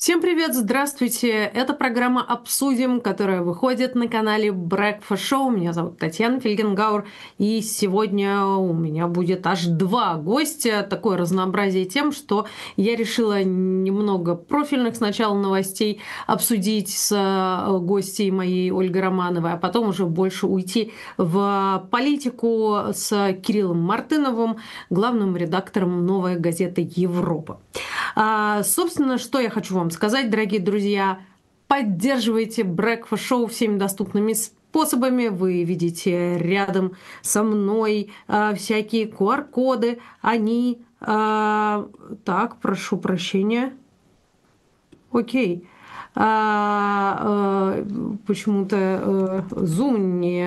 Всем привет, здравствуйте! Это программа «Обсудим», которая выходит на канале Breakfast Show. Меня зовут Татьяна Фельгенгауэр, и сегодня у меня будет аж два гостя. Такое разнообразие тем, что я решила немного профильных сначала новостей обсудить с гостьей моей Ольгой Романовой, а потом уже больше уйти в политику с Кириллом Мартыновым, главным редактором «Новой газеты Европа». Собственно, что я хочу вам сказать, дорогие друзья. Поддерживайте Breakfast Show всеми доступными способами. Вы видите рядом со мной всякие QR-коды. Они... так, прошу прощения. Окей. Почему-то Zoom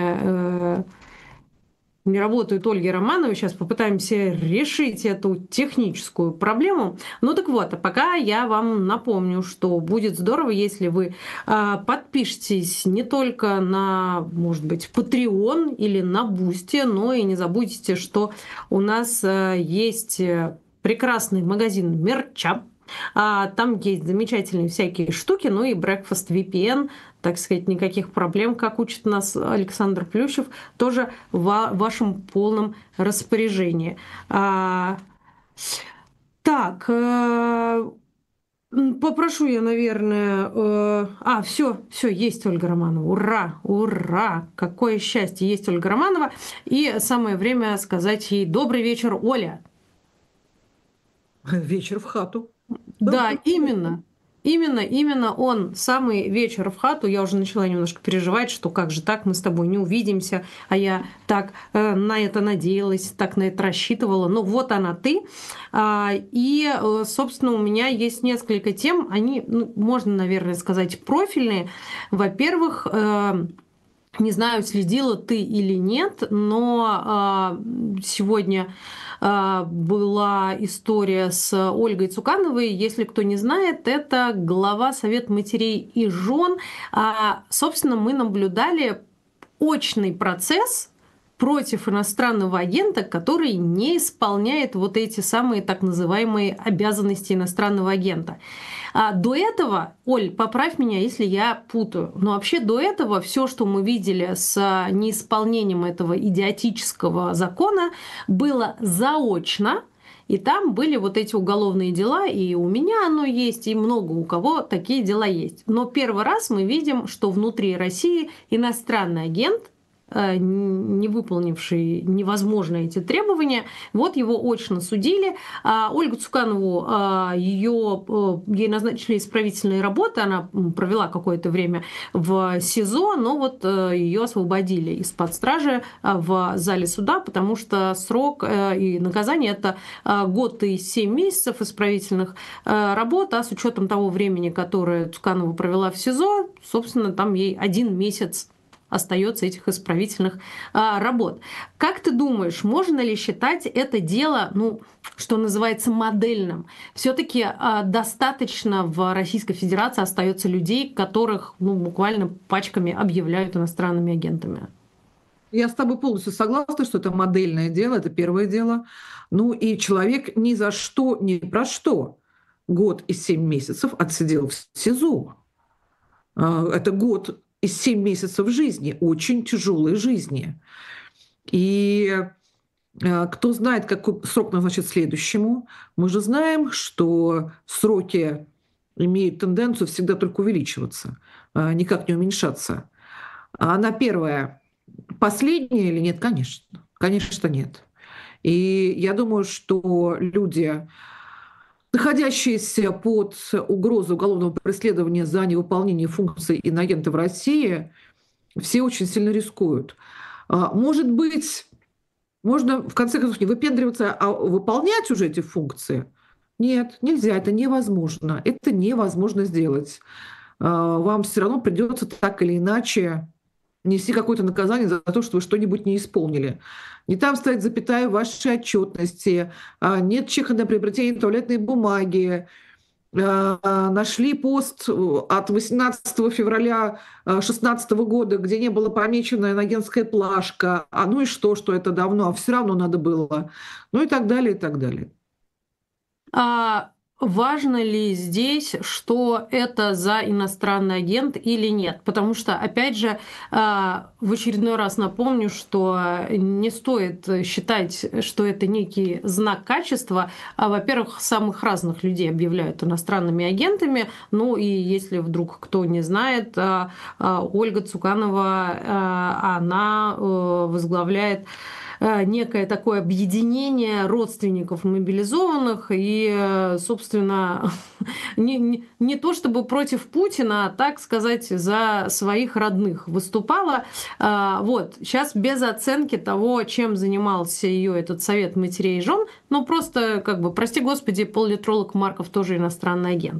не работает Ольги Романовой. Сейчас попытаемся решить эту техническую проблему. Ну так вот, а пока я вам напомню, что будет здорово, если вы подпишетесь не только на, может быть, Patreon или на Boosty, но и не забудьте, что у нас есть прекрасный магазин мерча. Там есть замечательные всякие штуки, ну и Breakfast VPN, так сказать, никаких проблем, как учит нас Александр Плющев, тоже в вашем полном распоряжении. Так, попрошу я, наверное... все, есть Ольга Романова. Ура, ура! Какое счастье, есть Ольга Романова. И самое время сказать ей добрый вечер, Оля. Вечер в хату. Да, Добрый. именно. Именно он, самый вечер в хату. Я уже начала немножко переживать, что как же так, мы с тобой не увидимся, а я так на это надеялась, так на это рассчитывала. Ну вот она ты. Собственно, у меня есть несколько тем, они, можно, наверное, сказать, профильные. Во-первых, не знаю, следила ты или нет, но сегодня была история с Ольгой Цукановой. Если кто не знает, это глава Совета матерей и жен. Собственно, мы наблюдали очный процесс против иностранного агента, который не исполняет вот эти самые так называемые обязанности иностранного агента. До этого, Оль, поправь меня, если я путаю, но вообще до этого все, что мы видели с неисполнением этого идиотического закона, было заочно, и там были вот эти уголовные дела, и у меня оно есть, и много у кого такие дела есть. Но первый раз мы видим, что внутри России иностранный агент, не выполнивший невозможно эти требования. Вот его очно судили. Ольгу Цуканову ей назначили исправительные работы. Она провела какое-то время в СИЗО, но вот ее освободили из-под стражи в зале суда, потому что срок и наказание это год и 7 месяцев исправительных работ, а с учетом того времени, которое Цуканова провела в СИЗО, собственно, там ей 1 месяц остается этих исправительных работ. Как ты думаешь, можно ли считать это дело, что называется, модельным? Все-таки достаточно в Российской Федерации остается людей, которых буквально пачками объявляют иностранными агентами. Я с тобой полностью согласна, что это модельное дело, это первое дело. Ну и человек ни за что, ни про что год и 7 месяцев отсидел в СИЗО. Это год и 7 месяцев жизни, очень тяжелой жизни. И кто знает, какой срок назначит следующему. Мы же знаем, что сроки имеют тенденцию всегда только увеличиваться, никак не уменьшаться. А она первая, последняя или нет? Конечно. Конечно, нет. И я думаю, что люди, находящиеся под угрозой уголовного преследования за невыполнение функций иноагента в России, все очень сильно рискуют. Может быть, можно в конце концов не выпендриваться, а выполнять уже эти функции? Нет, нельзя, это невозможно. Это невозможно сделать. Вам все равно придется так или иначе нести какое-то наказание за то, что вы что-нибудь не исполнили. Не там стоит запятая в вашей отчетности, нет чека на приобретение туалетной бумаги, нашли пост от 18 февраля 2016 года, где не было помечена иноагентская плашка, ну и что это давно, а все равно надо было, ну и так далее, и так далее. важно ли здесь, что это за иностранный агент или нет? Потому что, опять же, в очередной раз напомню, что не стоит считать, что это некий знак качества. Во-первых, самых разных людей объявляют иностранными агентами. Ну и если вдруг кто не знает, Ольга Цуканова, она возглавляет некое такое объединение родственников мобилизованных и, собственно, не то чтобы против Путина, а, так сказать, за своих родных выступала. Вот, сейчас без оценки того, чем занимался ее этот совет матерей и жен, но просто, как бы, прости господи, политролог Марков тоже иностранный агент.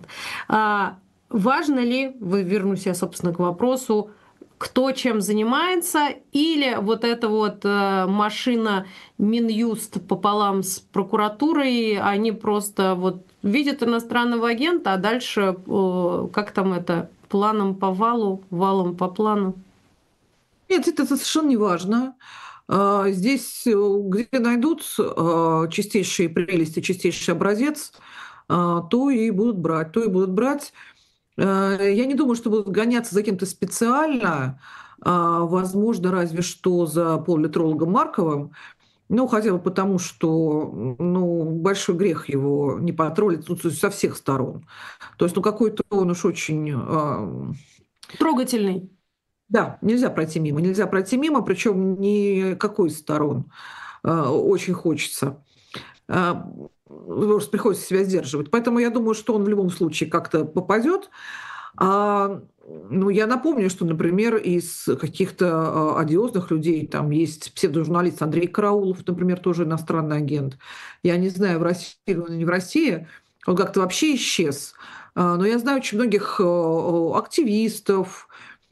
Важно ли, вернусь я, собственно, к вопросу, кто чем занимается, или вот эта вот машина Минюст пополам с прокуратурой, они просто вот видят иностранного агента, а дальше, как там это, планом по валу, валом по плану? Нет, это совершенно не важно. Здесь, где найдут чистейшие прелести, чистейший образец, то и будут брать, то и будут брать. Я не думаю, что будут гоняться за кем-то специально, возможно, разве что за политрологом Марковым, ну, хотя бы потому, что ну, большой грех его не потроллить, ну, то есть со всех сторон. То есть, ну, какой-то он уж очень... Трогательный. Да, нельзя пройти мимо, нельзя пройти мимо, причем никакой из сторон. Очень хочется. Просто приходится себя сдерживать. Поэтому я думаю, что он в любом случае как-то попадет. Ну, я напомню, что, например, из каких-то одиозных людей там есть псевдожурналист Андрей Караулов, например, тоже иностранный агент. Я не знаю, в России он или не в России. Он как-то вообще исчез. Но я знаю очень многих активистов,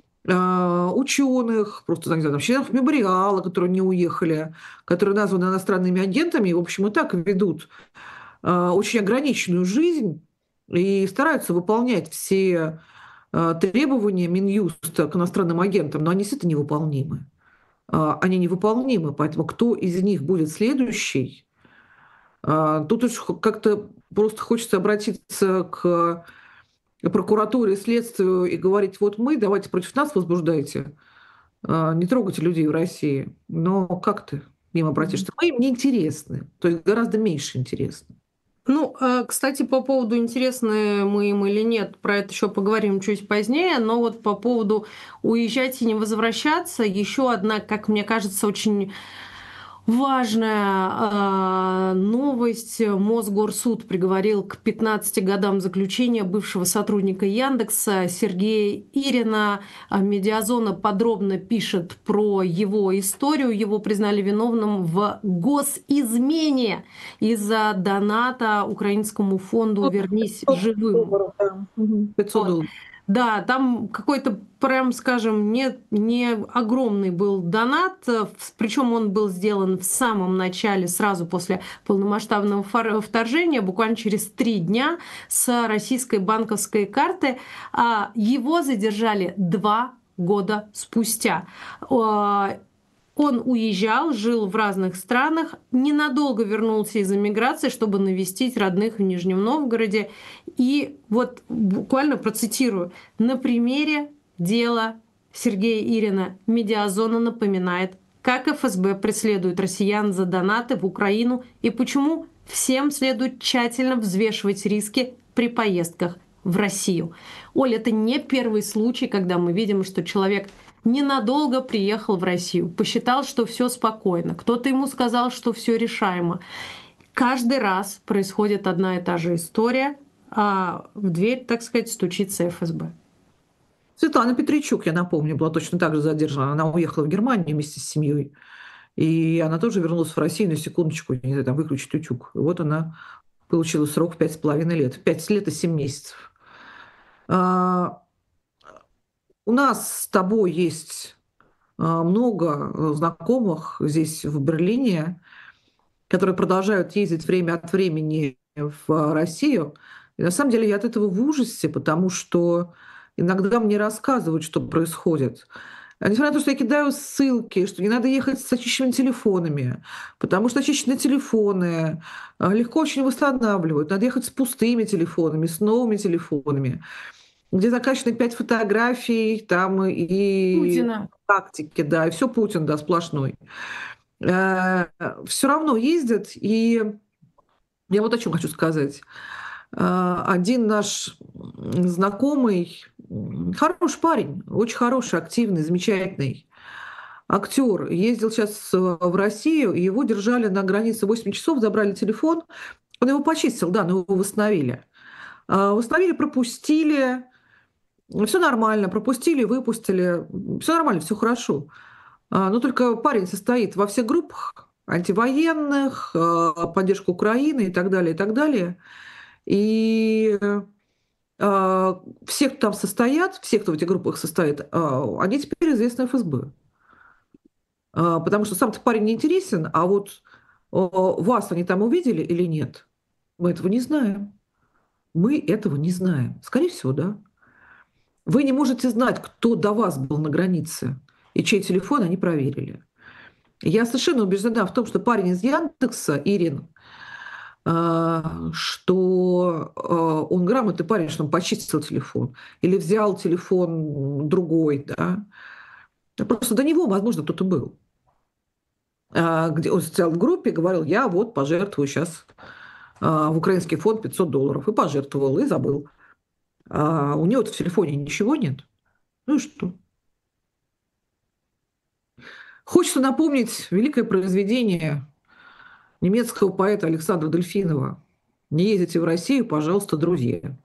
ученых, просто, не знаю, там, членов мемориала, которые не уехали, которые названы иностранными агентами, и, в общем, и так ведут очень ограниченную жизнь и стараются выполнять все требования Минюста к иностранным агентам, но они действительно невыполнимы. Они невыполнимы, поэтому кто из них будет следующий, тут уж как-то просто хочется обратиться к прокуратуре, следствию и говорить, вот мы, давайте против нас возбуждайте, не трогайте людей в России. Но как ты мимо обратишься? Мы им не интересны, то есть гораздо меньше интересны. Ну, кстати, по поводу, интересны мы им или нет, про это еще поговорим чуть позднее, но вот по поводу уезжать и не возвращаться, еще одна, как мне кажется, очень важная новость. Мосгорсуд приговорил к 15 годам заключения бывшего сотрудника Яндекса Сергея Ирина. Медиазона подробно пишет про его историю. Его признали виновным в госизмене из-за доната украинскому фонду «Вернись живым». $500, да. 500 Вот. долларов. Да, там какой-то, прям скажем, не огромный был донат, причем он был сделан в самом начале, сразу после полномасштабного вторжения, буквально через 3 дня с российской банковской карты. Его задержали 2 года спустя. Он уезжал, жил в разных странах, ненадолго вернулся из эмиграции, чтобы навестить родных в Нижнем Новгороде. И вот буквально процитирую. На примере дела Сергея Ирина Медиазона напоминает, как ФСБ преследует россиян за донаты в Украину и почему всем следует тщательно взвешивать риски при поездках в Россию. Оля, это не первый случай, когда мы видим, что человек ненадолго приехал в Россию, посчитал, что все спокойно. Кто-то ему сказал, что все решаемо. Каждый раз происходит одна и та же история, а в дверь, так сказать, стучится ФСБ. Светлана Петричук, я напомню, была точно так же задержана. Она уехала в Германию вместе с семьей. И она тоже вернулась в Россию на секундочку, не знаю, там, выключить утюг. И вот она получила срок 5,5 лет. 5 лет и 7 месяцев. У нас с тобой есть много знакомых здесь, в Берлине, которые продолжают ездить время от времени в Россию. И на самом деле я от этого в ужасе, потому что иногда мне рассказывают, что происходит. Несмотря на то, что я кидаю ссылки, что не надо ехать с очищенными телефонами, потому что очищенные телефоны легко очень восстанавливают. Надо ехать с пустыми телефонами, с новыми телефонами, где закачаны 5 фотографий, там и Путина. тактики, да, и все Путин, да, сплошной. Все равно ездят, и я вот о чем хочу сказать. Один наш знакомый, хороший парень, очень хороший, активный, замечательный актер, ездил сейчас в Россию, и его держали на границе 8 часов, забрали телефон, он его почистил, да, но его восстановили. Восстановили, пропустили, все нормально, пропустили, выпустили, все нормально, все хорошо. Но только парень состоит во всех группах антивоенных, поддержка Украины и так далее, и так далее. И все, кто там состоят, все, кто в этих группах состоит, они теперь известны ФСБ. Потому что сам-то парень не интересен, а вот вас они там увидели или нет, мы этого не знаем. Мы этого не знаем. Скорее всего, да. Вы не можете знать, кто до вас был на границе и чей телефон они проверили. Я совершенно убеждена в том, что парень из Яндекса, Ирин, что он грамотный парень, что он почистил телефон или взял телефон другой, да. Просто до него, возможно, кто-то был. Где он стоял в группе и говорил, я вот пожертвую сейчас в украинский фонд $500. И пожертвовал, и забыл. У него в телефоне ничего нет. Ну и что? Хочется напомнить великое произведение немецкого поэта Александра Дельфинова. Не ездите в Россию, пожалуйста, друзья.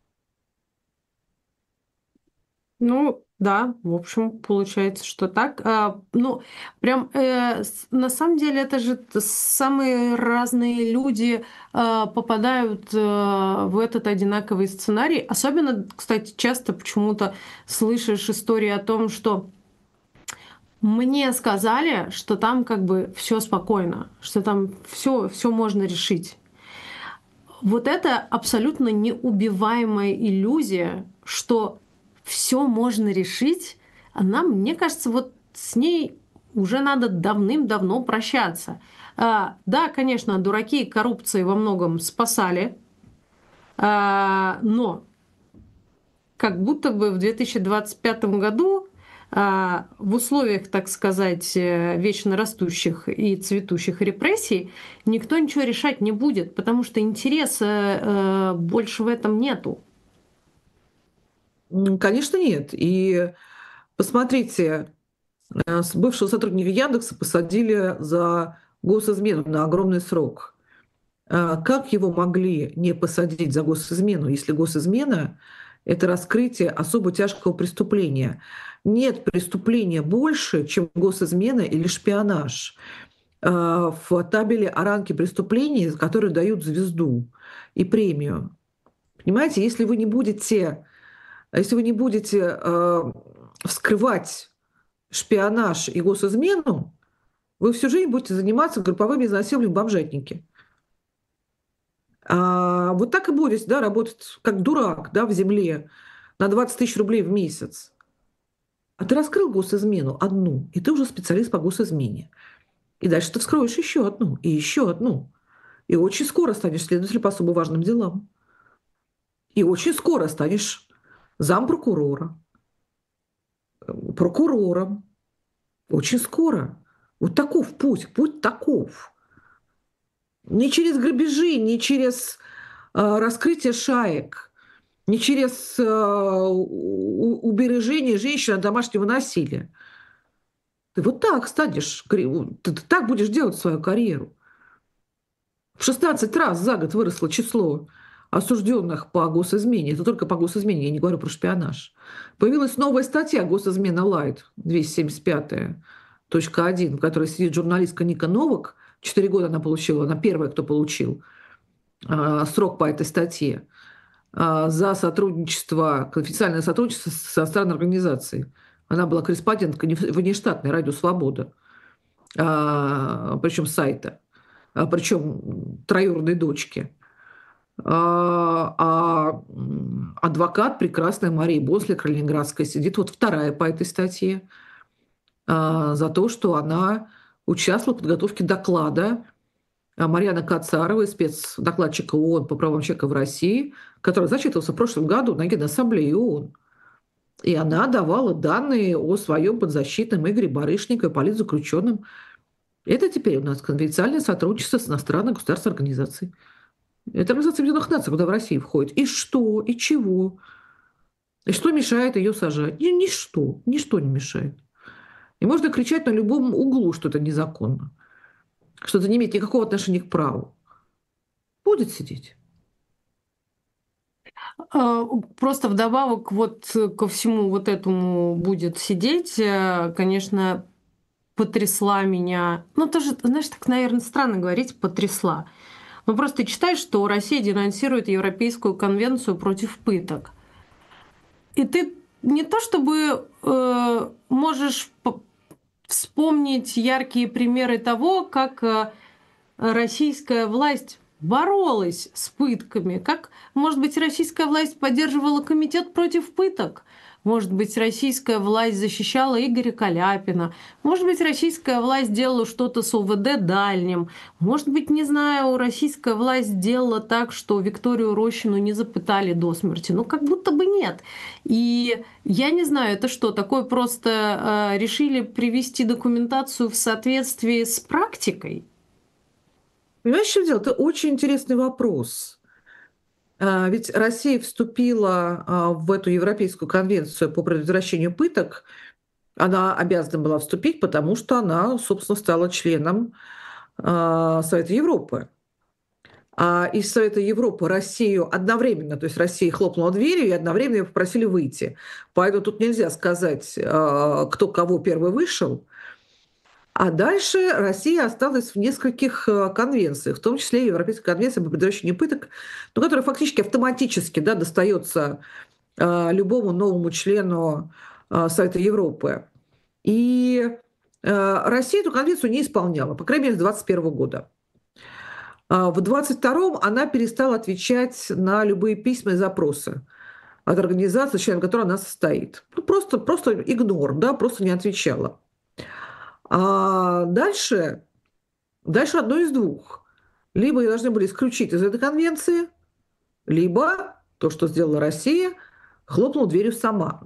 Ну, да, в общем, получается, что так. Ну, прям, на самом деле, это же самые разные люди попадают в этот одинаковый сценарий. Особенно, кстати, часто почему-то слышишь истории о том, что мне сказали, что там как бы все спокойно, что там все можно решить. Вот это абсолютно неубиваемая иллюзия, что все можно решить, она, мне кажется, вот с ней уже надо давным-давно прощаться. Да, конечно, дураки и коррупции во многом спасали, но как будто бы в 2025 году в условиях, так сказать, вечно растущих и цветущих репрессий никто ничего решать не будет, потому что интереса больше в этом нету. Конечно, нет. И посмотрите, бывшего сотрудника Яндекса посадили за госизмену на огромный срок. Как его могли не посадить за госизмену, если госизмена — это раскрытие особо тяжкого преступления? Нет преступления больше, чем госизмена или шпионаж в табеле о ранге преступлений, которые дают звезду и премию. Понимаете, если вы не будете вскрывать шпионаж и госизмену, вы всю жизнь будете заниматься групповыми изнасилованиями бомжатники. Вот так и будете, да, работать как дурак, да, в земле на 20 тысяч рублей в месяц. А ты раскрыл госизмену одну, и ты уже специалист по госизмене. И дальше ты вскроешь еще одну, и еще одну. И очень скоро станешь следователем по особо важным делам. И очень скоро станешь зампрокурора, прокурором. Очень скоро. Вот таков путь, путь таков. Не через грабежи, не через раскрытие шаек, не через убережение женщин от домашнего насилия. Ты вот так станешь, ты так будешь делать свою карьеру. В 16 раз за год выросло число осужденных по госизмене. Это только по госизмене, я не говорю про шпионаж. Появилась новая статья «Госизмена Лайт» 275.1, в которой сидит журналистка Ника Новак. 4 года она получила, она первая, кто получил срок по этой статье за сотрудничество, официальное сотрудничество со странной организацией. Она была корреспонденткой внештатной «Радио Свобода», причем сайта, причем троюродной дочки. Адвокат прекрасная Мария Бослик, Калининградская, сидит вот вторая по этой статье. за то, что она участвовала в подготовке доклада Марьяны Кацаровой, спецдокладчика ООН по правам человека в России, который зачитывался в прошлом году на Генассамблее ООН. И она давала данные о своем подзащитном Игоре Барышникове, политзаключенном. Это теперь у нас конфиденциальное сотрудничество с иностранной государственной организацией. Это Организация Объединенных Наций, куда в России входит. И что? И чего? И что мешает ее сажать? Ничто. Ничто не мешает. И можно кричать на любом углу, что это незаконно, что это не имеет никакого отношения к праву. Будет сидеть. Просто вдобавок вот ко всему вот этому будет сидеть, конечно, потрясла меня. Ну, тоже, знаешь, так, наверное, странно говорить «потрясла». Ну, просто читаешь, что Россия денонсирует Европейскую конвенцию против пыток. И ты не то чтобы можешь вспомнить яркие примеры того, как российская власть боролась с пытками, как, может быть, российская власть поддерживала комитет против пыток, может быть, российская власть защищала Игоря Каляпина, может быть, российская власть делала что-то с ОВД Дальним, может быть, не знаю, российская власть сделала так, что Викторию Рощину не запытали до смерти. Ну, как будто бы нет. И я не знаю, это что, такое просто решили привести документацию в соответствии с практикой? Понимаешь, что дело? Это очень интересный вопрос. Ведь Россия вступила в эту Европейскую конвенцию по предотвращению пыток. Она обязана была вступить, потому что она, собственно, стала членом Совета Европы. А из Совета Европы Россию одновременно, то есть Россия хлопнула дверью и одновременно ее попросили выйти. Поэтому тут нельзя сказать, кто кого первый вышел. А дальше Россия осталась в нескольких конвенциях, в том числе и Европейская конвенция по предотвращению пыток, но которая фактически автоматически, да, достается любому новому члену Совета Европы. И Россия эту конвенцию не исполняла, по крайней мере, с 2021 года. В 2022 она перестала отвечать на любые письма и запросы от организации, членом которой она состоит. Ну, просто игнор, да, просто не отвечала. А дальше одно из двух. Либо ее должны были исключить из этой конвенции, либо то, что сделала Россия, хлопнула дверью сама.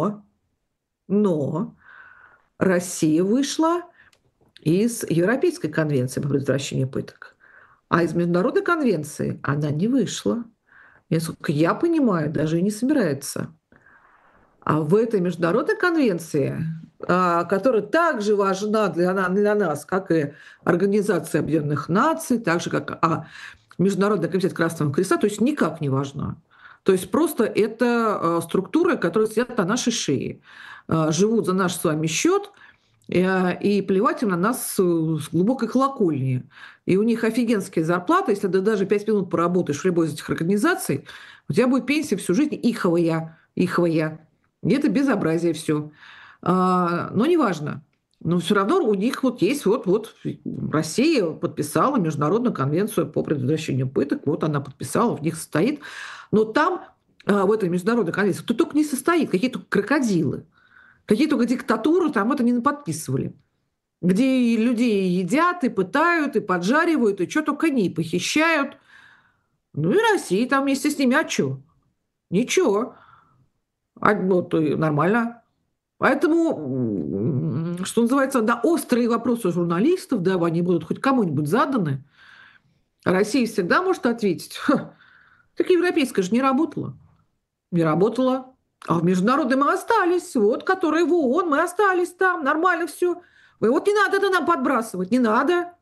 Но Россия вышла из Европейской конвенции по предотвращению пыток. А из Международной конвенции она не вышла. И, насколько я понимаю, даже и не собирается. А в этой международной конвенции, которая также важна для нас, как и Организация Объединенных Наций, так же, как Международный комитет Красного Креста, то есть никак не важна. То есть просто это структуры, которые сидят на нашей шее, живут за наш с вами счет, и плевать им на нас с глубокой колокольни. И у них офигенские зарплаты. Если ты даже 5 минут поработаешь в любой из этих организаций, у тебя будет пенсия всю жизнь иховая. И это безобразие все. Но неважно. Но все равно у них вот есть Россия подписала Международную конвенцию по предотвращению пыток. Вот она подписала, в них состоит. Но там, в этой Международной конвенции, кто только не состоит, какие-то крокодилы. Какие только диктатуры там это не подписывали. Где и людей едят, и пытают, и поджаривают, и что только не, и похищают. Ну и Россия там вместе с ними, а что? Ничего. Вот, и нормально. Поэтому, что называется, на острые вопросы журналистов, да, они будут хоть кому-нибудь заданы, Россия всегда может ответить. Так европейская же не работала. Не работала. А в международной мы остались, вот, которые в ООН, мы остались там, нормально все. Вот не надо это нам подбрасывать, не надо.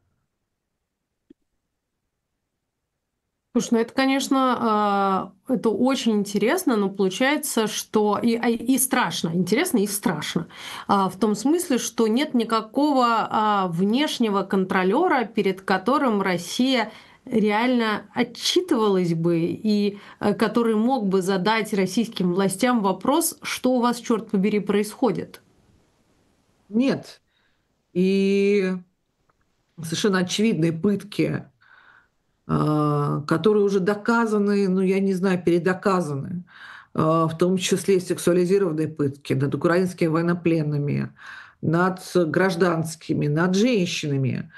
Слушай, ну это, конечно, это очень интересно, но получается, что и страшно, интересно и страшно, в том смысле, что нет никакого внешнего контролера, перед которым Россия реально отчитывалась бы и который мог бы задать российским властям вопрос, что у вас, черт побери, происходит. Нет. И совершенно очевидные пытки, которые уже доказаны, ну, я не знаю, передоказаны, в том числе сексуализированные пытки над украинскими военнопленными, над гражданскими, над женщинами.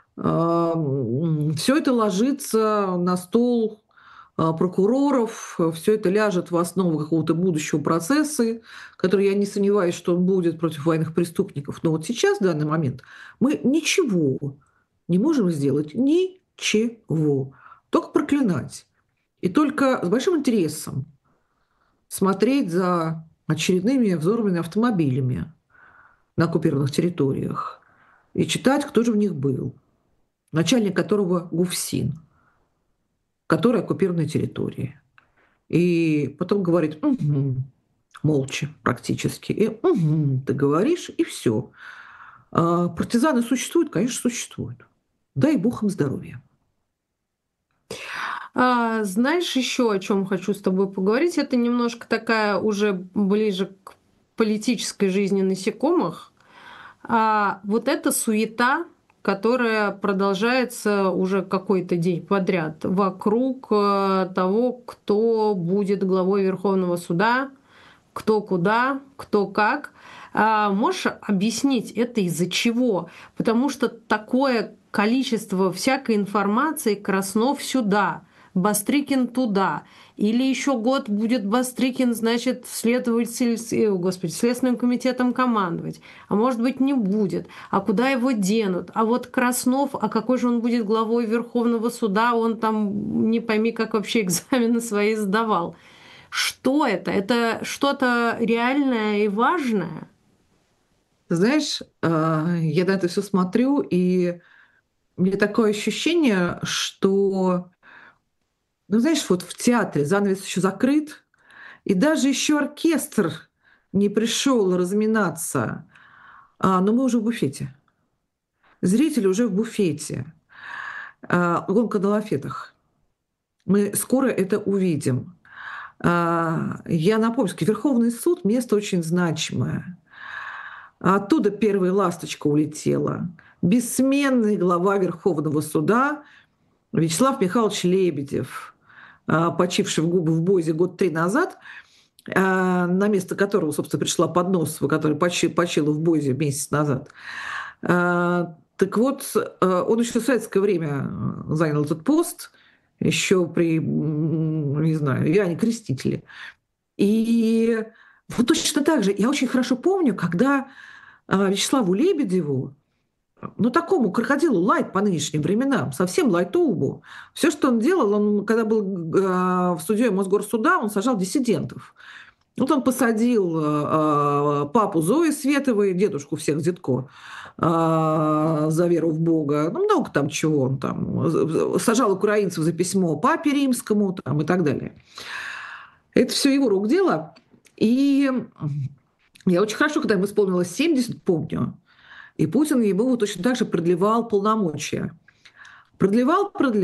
Все это ложится на стол прокуроров, все это ляжет в основу какого-то будущего процесса, который, я не сомневаюсь, что он будет против военных преступников. Но вот сейчас, в данный момент, мы ничего не можем сделать. Ничего. Только проклинать. И только с большим интересом смотреть за очередными взорванными автомобилями на оккупированных территориях и читать, кто же в них был. Начальник которого ГУФСИН, который оккупированной территории. И потом говорит, угу, молча практически. И угу, ты говоришь, и все. А партизаны существуют? Конечно, существуют. Дай бог им здоровья. Знаешь, еще о чем хочу с тобой поговорить? Это немножко такая уже ближе к политической жизни насекомых. Вот эта суета, которая продолжается уже какой-то день подряд вокруг того, кто будет главой Верховного суда, кто куда, кто как. Можешь объяснить, это из-за чего? Потому что такое количество всякой информации: Краснов сюда, Бастрыкин туда. Или еще год будет Бастрыкин, значит, Следственным комитетом командовать. А может быть, не будет. А куда его денут? А вот Краснов, а какой же он будет главой Верховного суда? Он там не пойми, как вообще экзамены свои сдавал. Что это? Это что-то реальное и важное? Знаешь, я на это все смотрю, и мне такое ощущение, что, ну, знаешь, вот в театре занавес еще закрыт, и даже еще оркестр не пришел разминаться, но мы уже в буфете. Зрители уже в буфете. Гонка на лафетах. Мы скоро это увидим. Я напомню, что Верховный суд — место очень значимое. Оттуда первая ласточка улетела. Бессменный глава Верховного суда Вячеслав Михайлович Лебедев, почивший в БОЗе год 3 назад, на место которого, собственно, пришла Подносова, которая почила в БОЗе месяц назад. Так вот, он еще в советское время занял этот пост, еще при, не знаю, Иоанне Крестителе. И вот точно так же я очень хорошо помню, когда Вячеславу Лебедеву, ну, такому крокодилу лайт по нынешним временам, совсем лайтоубу. Все, что он делал, он, когда был в судьей Мосгорсуда, он сажал диссидентов. Вот он посадил папу Зои Световой, дедушку всех Зитко, за веру в Бога. Ну, много там чего он там. Сажал украинцев за письмо папе римскому там, и так далее. Это все его рук дело. И я очень хорошо, когда ему исполнилось 70, помню, и Путин ему точно так же продлевал полномочия. Продлевал.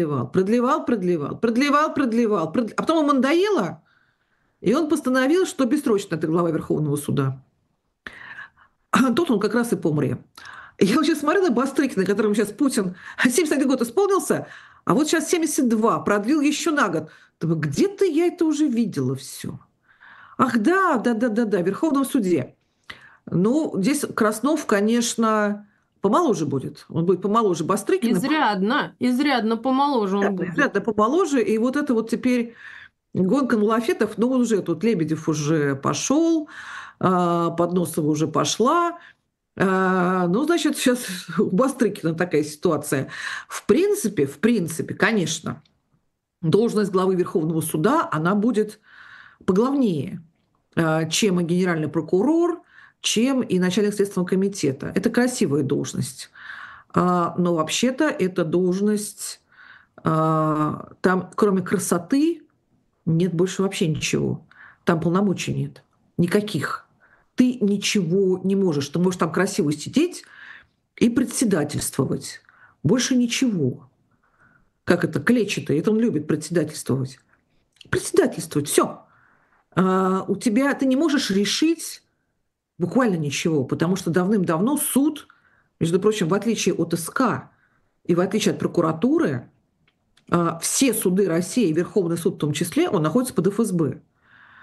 А потом ему надоело, и он постановил, что бессрочно это глава Верховного суда. А тут он как раз и помре. Я вот сейчас смотрю на Бастрыкина, которому сейчас Путин 71 год исполнился, а вот сейчас 72, продлил еще на год. Думаю, где-то я это уже видела все. Ах, да, в Верховном суде. Ну, здесь Краснов, конечно, помоложе будет. Он будет помоложе Бастрыкина. Изрядно помоложе он будет. Изрядно помоложе. И вот это вот теперь гонка на лафетах, ну, уже тут Лебедев уже пошел, Подносова уже пошла. Ну, значит, сейчас у Бастрыкина такая ситуация. В принципе, конечно, должность главы Верховного суда, она будет поглавнее, чем и генеральный прокурор, чем и начальник Следственного комитета. Это красивая должность. Но вообще-то эта должность, там кроме красоты нет больше вообще ничего. Там полномочий нет. Никаких. Ты ничего не можешь. Ты можешь там красиво сидеть и председательствовать. Больше ничего. Как это, клетчатый. Это он любит председательствовать. Председательствовать. Все. У тебя ты не можешь решить буквально ничего, потому что давным-давно суд, между прочим, в отличие от СК и в отличие от прокуратуры, все суды России, Верховный суд в том числе, он находится под ФСБ.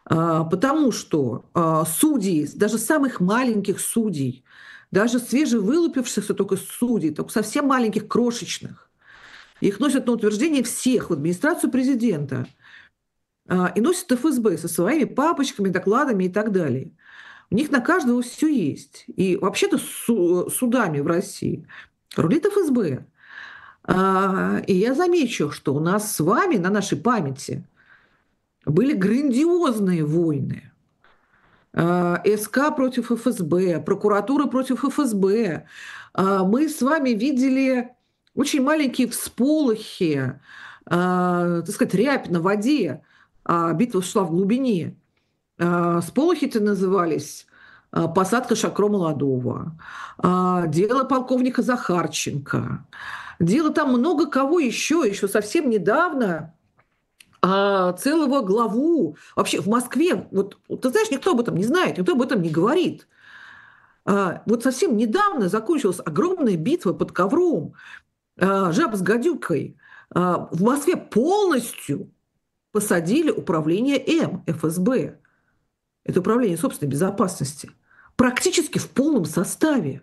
Потому что судей, даже самых маленьких судей, даже свежевылупившихся только судей, только совсем маленьких, крошечных, их носят на утверждение всех в администрацию президента и носят ФСБ со своими папочками, докладами и так далее. У них на каждого все есть. И вообще-то судами в России рулит ФСБ. И я замечу, что у нас с вами на нашей памяти были грандиозные войны. СК против ФСБ, прокуратура против ФСБ. Мы с вами видели очень маленькие всполохи, так сказать, рябь на воде. Битва шла в глубине. Сполохи-то назывались «Посадка Шакро Молодого», дело полковника Захарченко, дело там много кого еще совсем недавно целого главу. Вообще в Москве, вот ты знаешь, никто об этом не знает, никто об этом не говорит. Вот совсем недавно закончилась огромная битва под ковром, жаба с гадюкой. В Москве полностью посадили управление ФСБ. Это управление собственной безопасности. Практически в полном составе.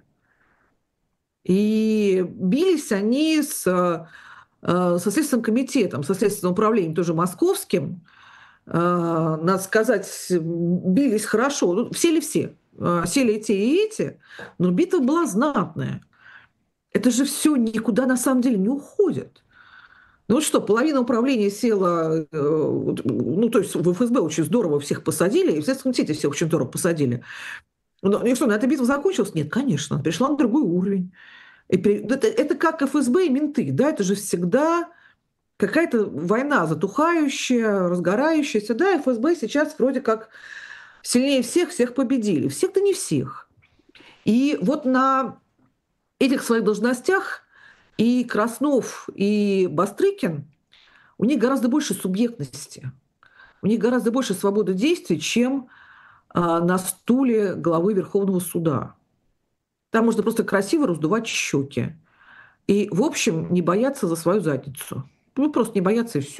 И бились они со Следственным комитетом, со Следственным управлением тоже московским. Надо сказать, бились хорошо. Ну, сели все. Сели и те, и эти. Но битва была знатная. Это же все никуда на самом деле не уходит. Ну вот что, половина управления села, ну то есть в ФСБ очень здорово всех посадили, и в Следственном комитете всех очень здорово посадили. Но и что, на этой битва закончилась? Нет, конечно, она перешла на другой уровень. Это как ФСБ и менты, да, это же всегда какая-то война затухающая, разгорающаяся. Да, ФСБ сейчас вроде как сильнее всех, всех победили. Всех-то не всех. И вот на этих своих должностях и Краснов, и Бастрыкин, у них гораздо больше субъектности, у них гораздо больше свободы действий, чем на стуле главы Верховного суда. Там можно просто красиво раздувать щеки. И, в общем, не бояться за свою задницу. Ну, просто не бояться и все.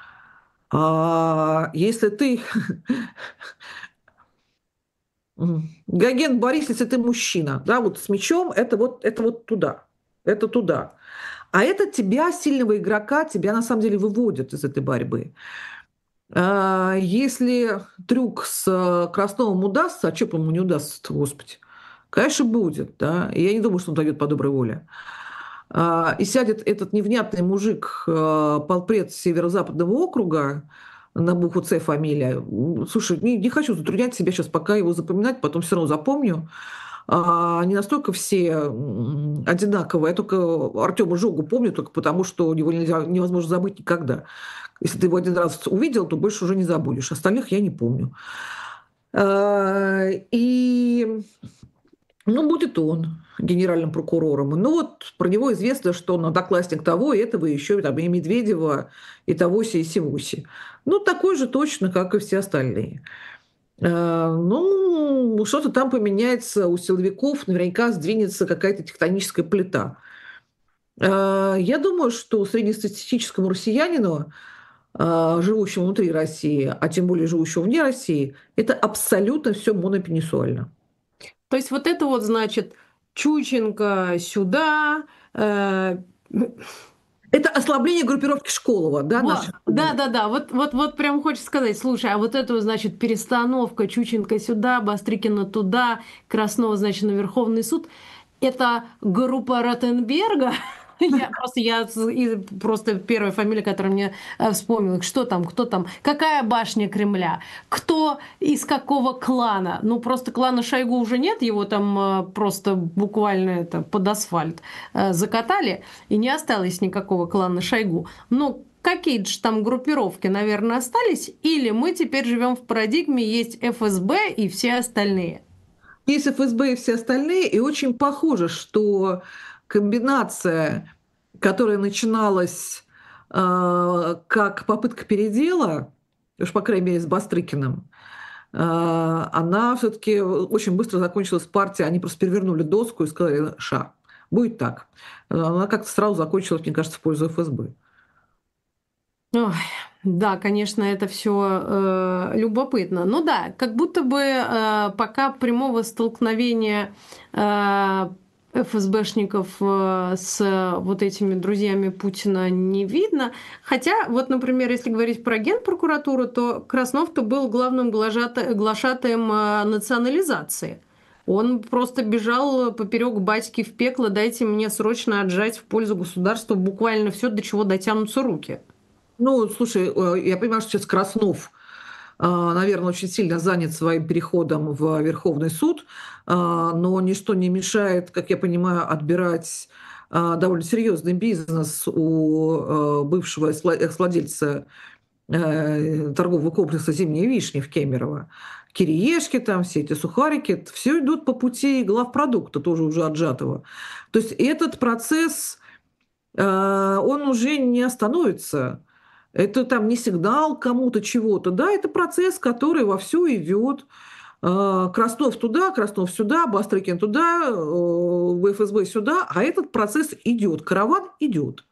А если ты... Гоген Борис, если ты мужчина, да, вот с мечом, это вот туда. Это туда. А это тебя, сильного игрока, тебя на самом деле выводит из этой борьбы. Если трюк с Красновым удастся, а что, по-моему, не удастся, господи, конечно, будет, да. И я не думаю, что он дойдет по доброй воле. И сядет этот невнятный мужик, полпред Северо-Западного округа, на букву С фамилия. Слушай, не хочу затруднять себя сейчас, пока его запоминать, потом все равно запомню. Они настолько все одинаковые. Я только Артема Жогу помню, только потому, что его невозможно забыть никогда. Если ты его один раз увидел, то больше уже не забудешь. Остальных я не помню. И... Ну, будет он генеральным прокурором. Ну, вот про него известно, что он одноклассник того, и этого, еще там, и Медведева, и тогоси, и сегоси. Ну, такой же точно, как и все остальные. Ну, что-то там поменяется у силовиков, наверняка сдвинется какая-то тектоническая плита. Я думаю, что среднестатистическому россиянину, живущему внутри России, а тем более живущему вне России, это абсолютно все монопенисуально. То есть вот это вот, значит, Чученко сюда. Это ослабление группировки Школова, да, наших? Да. Вот прям хочется сказать, слушай, а вот это, значит, перестановка Чученко сюда, Бастрыкина туда, Краснова, значит, на Верховный суд. Это группа Ротенберга. Я просто первая фамилия, которая мне вспомнила, что там, кто там, какая башня Кремля, кто из какого клана. Ну, просто клана Шойгу уже нет, его там просто буквально это под асфальт закатали, и не осталось никакого клана Шойгу. Ну, какие же там группировки, наверное, остались, или мы теперь живем в парадигме, есть ФСБ и все остальные? Есть ФСБ и все остальные, и очень похоже, что комбинация, которая начиналась как попытка передела, уж по крайней мере с Бастрыкиным, она все-таки очень быстро закончилась партией, они просто перевернули доску и сказали, будет так. Она как-то сразу закончилась, мне кажется, в пользу ФСБ. Ой, да, конечно, это все любопытно. Ну да, как будто бы пока прямого столкновения э, ФСБшников с вот этими друзьями Путина не видно. Хотя, вот, например, если говорить про Генпрокуратуру, то Краснов-то был главным глашатаем национализации. Он просто бежал поперек батьки в пекло, дайте мне срочно отжать в пользу государства буквально все, до чего дотянутся руки. Ну, слушай, я понимаю, что сейчас Краснов, наверное, очень сильно занят своим переходом в Верховный суд, но ничто не мешает, как я понимаю, отбирать довольно серьезный бизнес у бывшего экс-владельца торгового комплекса «Зимняя вишня» в Кемерово. Кириешки там, все эти сухарики, все идут по пути главпродукта, тоже уже отжатого. То есть этот процесс, он уже не остановится. Это там не сигнал кому-то чего-то, да, это процесс, который вовсю идет. Краснов туда, Краснов сюда, Бастрыкин туда, ФСБ сюда, а этот процесс идет, караван идет.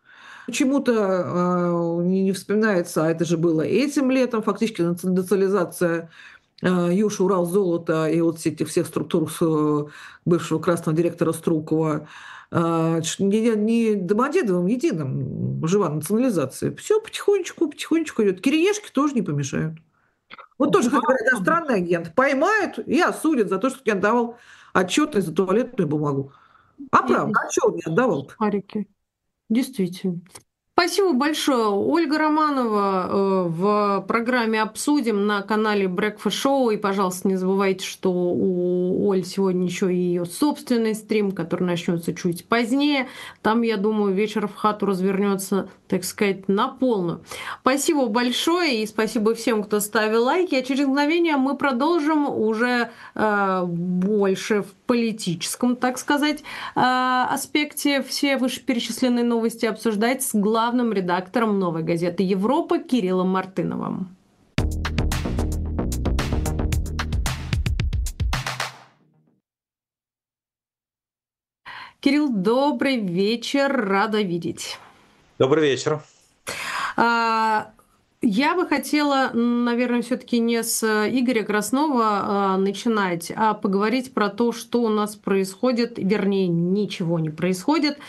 Почему-то не вспоминается, а это же было этим летом, фактически национализация Юж, Урал, золото и вот этих всех структур бывшего красного директора Струкова. Не Домодедовым единым жива национализация. Все потихонечку, потихонечку идет. Кириешки тоже не помешают. Вот тоже, как говорят, Да, иностранный агент поймают и осудят за то, что я отдавал отчетность за туалетную бумагу. А правда, и а что он не отдавал-то? сухарики. Действительно. Спасибо большое. Ольга Романова в программе «Обсудим» на канале Breakfast Show. И, пожалуйста, не забывайте, что у Оль сегодня еще и ее собственный стрим, который начнется чуть позднее. Там, я думаю, вечер в хату развернется, так сказать, на полную. Спасибо большое и спасибо всем, кто ставил лайки. А через мгновение мы продолжим уже больше в политическом, так сказать, аспекте все вышеперечисленные новости обсуждать с главным редактором «Новой газеты Европа» Кириллом Мартыновым. Кирилл, добрый вечер, рада видеть. Добрый вечер. А, Я бы хотела, наверное, все-таки не с Игоря Краснова начинать, а поговорить про то, что у нас происходит, вернее, ничего не происходит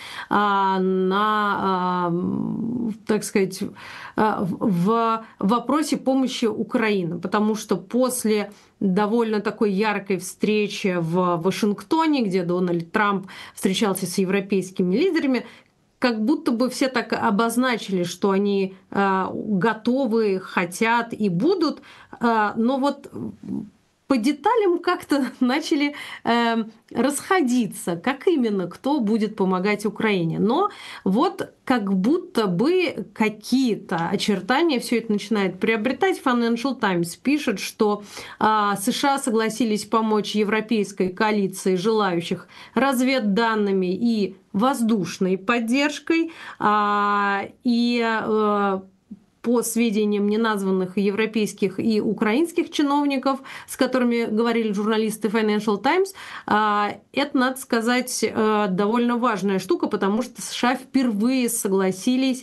так сказать, в вопросе помощи Украины. Потому что после довольно такой яркой встречи в Вашингтоне, где Дональд Трамп встречался с европейскими лидерами, как будто бы все так обозначили, что они готовы, хотят и будут, но вот по деталям как-то начали расходиться, как именно кто будет помогать Украине. Но вот как будто бы какие-то очертания все это начинает приобретать. Financial Times пишет, что США согласились помочь европейской коалиции желающих разведданными и воздушной поддержкой. По сведениям неназванных европейских и украинских чиновников, с которыми говорили журналисты Financial Times, это, надо сказать, довольно важная штука, потому что США впервые согласились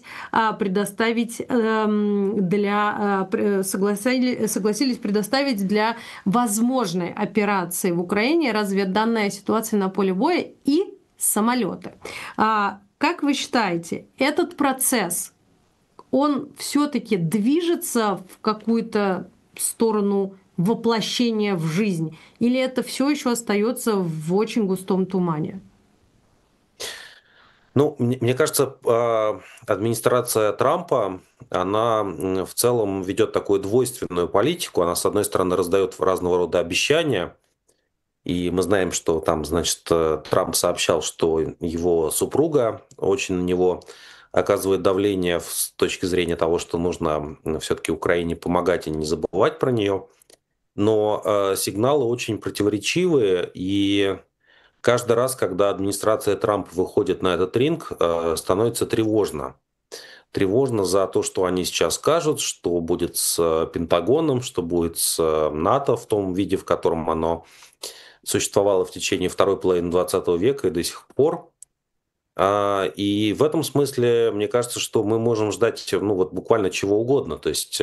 предоставить для возможной операции в Украине разведданные ситуации на поле боя и самолеты. Как вы считаете, этот процесс он все-таки движется в какую-то сторону воплощения в жизнь? Или это все еще остается в очень густом тумане? Ну, мне кажется, администрация Трампа, она в целом ведет такую двойственную политику. Она, с одной стороны, раздает разного рода обещания. И мы знаем, что там, значит, Трамп сообщал, что его супруга очень на него оказывает давление с точки зрения того, что нужно все-таки Украине помогать и не забывать про нее. Но сигналы очень противоречивые, и каждый раз, когда администрация Трампа выходит на этот ринг, становится тревожно. Тревожно за то, что они сейчас скажут, что будет с Пентагоном, что будет с НАТО в том виде, в котором оно существовало в течение второй половины 20 века и до сих пор. И в этом смысле, мне кажется, что мы можем ждать, ну, вот буквально чего угодно. То есть,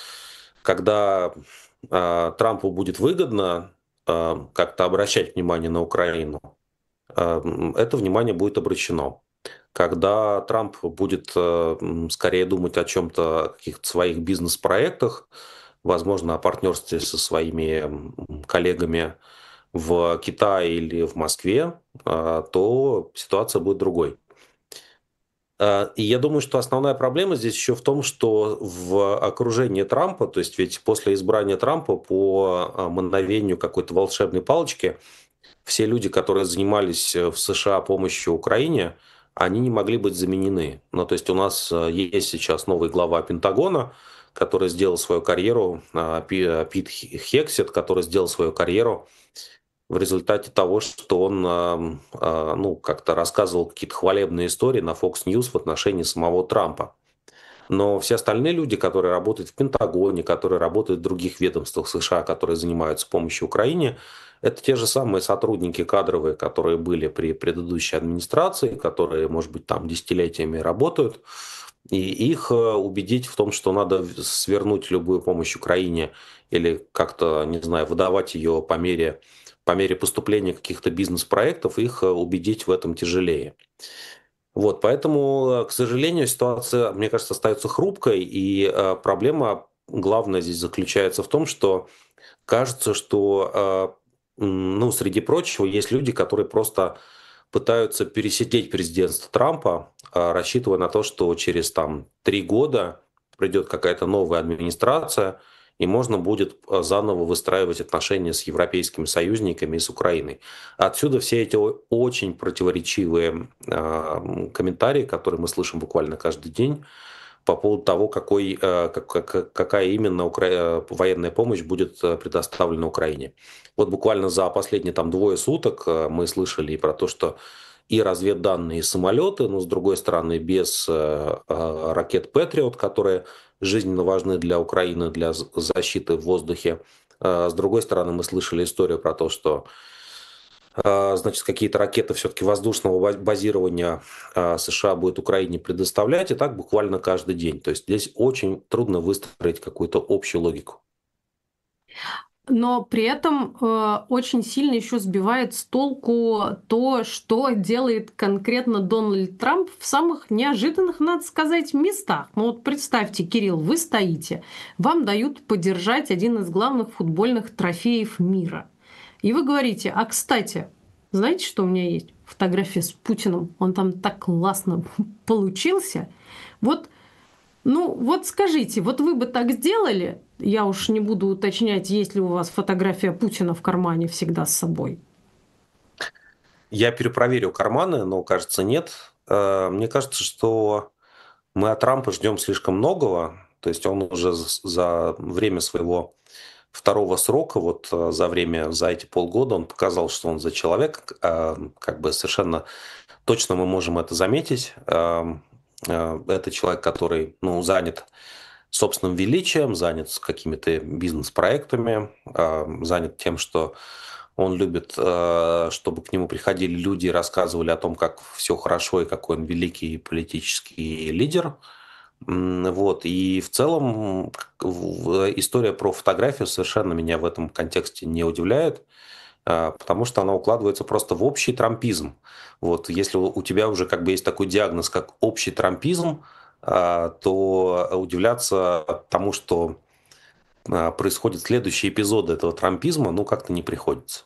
когда Трампу будет выгодно как-то обращать внимание на Украину, это внимание будет обращено. Когда Трамп будет скорее думать о чем-то, о каких-то своих бизнес-проектах, возможно, о партнерстве со своими коллегами в Китае или в Москве, то ситуация будет другой. И я думаю, что основная проблема здесь еще в том, что в окружении Трампа, то есть ведь после избрания Трампа по мановению какой-то волшебной палочки, все люди, которые занимались в США помощью Украине, они не могли быть заменены. Ну, то есть у нас есть сейчас новый глава Пентагона, который сделал свою карьеру, Пит Хексет, который сделал свою карьеру в результате того, что он ну, как-то рассказывал какие-то хвалебные истории на Fox News в отношении самого Трампа. Но все остальные люди, которые работают в Пентагоне, которые работают в других ведомствах США, которые занимаются помощью Украине, это те же самые сотрудники кадровые, которые были при предыдущей администрации, которые, может быть, там десятилетиями работают. И их убедить в том, что надо свернуть любую помощь Украине или как-то, не знаю, выдавать ее по мере поступления каких-то бизнес-проектов, их убедить в этом тяжелее. Вот, поэтому, к сожалению, ситуация, мне кажется, остается хрупкой, и проблема главная здесь заключается в том, что кажется, что, ну, среди прочего, есть люди, которые просто пытаются пересидеть президентство Трампа, рассчитывая на то, что через там 3 года придет какая-то новая администрация, и можно будет заново выстраивать отношения с европейскими союзниками и с Украиной. Отсюда все эти очень противоречивые комментарии, которые мы слышим буквально каждый день по поводу того, какая именно военная помощь будет предоставлена Украине. Вот буквально за последние там 2 суток мы слышали и про то, что и разведданные самолеты, но с другой стороны без ракет Патриот, которые жизненно важны для Украины, для защиты в воздухе. С другой стороны, мы слышали историю про то, что значит, какие-то ракеты все-таки воздушного базирования США будет Украине предоставлять, и так буквально каждый день. То есть здесь очень трудно выстроить какую-то общую логику. Но при этом очень сильно еще сбивает с толку то, что делает конкретно Дональд Трамп в самых неожиданных, надо сказать, местах. Ну вот представьте, Кирилл, вы стоите, вам дают подержать один из главных футбольных трофеев мира. И вы говорите, а кстати, знаете, что у меня есть? Фотография с Путиным. Он там так классно получился. Вот, ну, вот скажите, вот вы бы так сделали? Я уж не буду уточнять, есть ли у вас фотография Путина в кармане всегда с собой. Я перепроверю карманы, но, кажется, нет. Мне кажется, что мы от Трампа ждем слишком многого. То есть он уже за время своего второго срока, вот за эти полгода он показал, что он за человек. Как бы совершенно точно мы можем это заметить. Это человек, который, ну, занят собственным величием, занят какими-то бизнес-проектами, занят тем, что он любит, чтобы к нему приходили люди и рассказывали о том, как все хорошо и какой он великий политический лидер. Вот. И в целом история про фотографию совершенно меня в этом контексте не удивляет, потому что она укладывается просто в общий трампизм. Вот. Если у тебя уже как бы есть такой диагноз, как общий трампизм, то удивляться тому, что происходят следующие эпизоды этого трампизма, ну, как-то не приходится.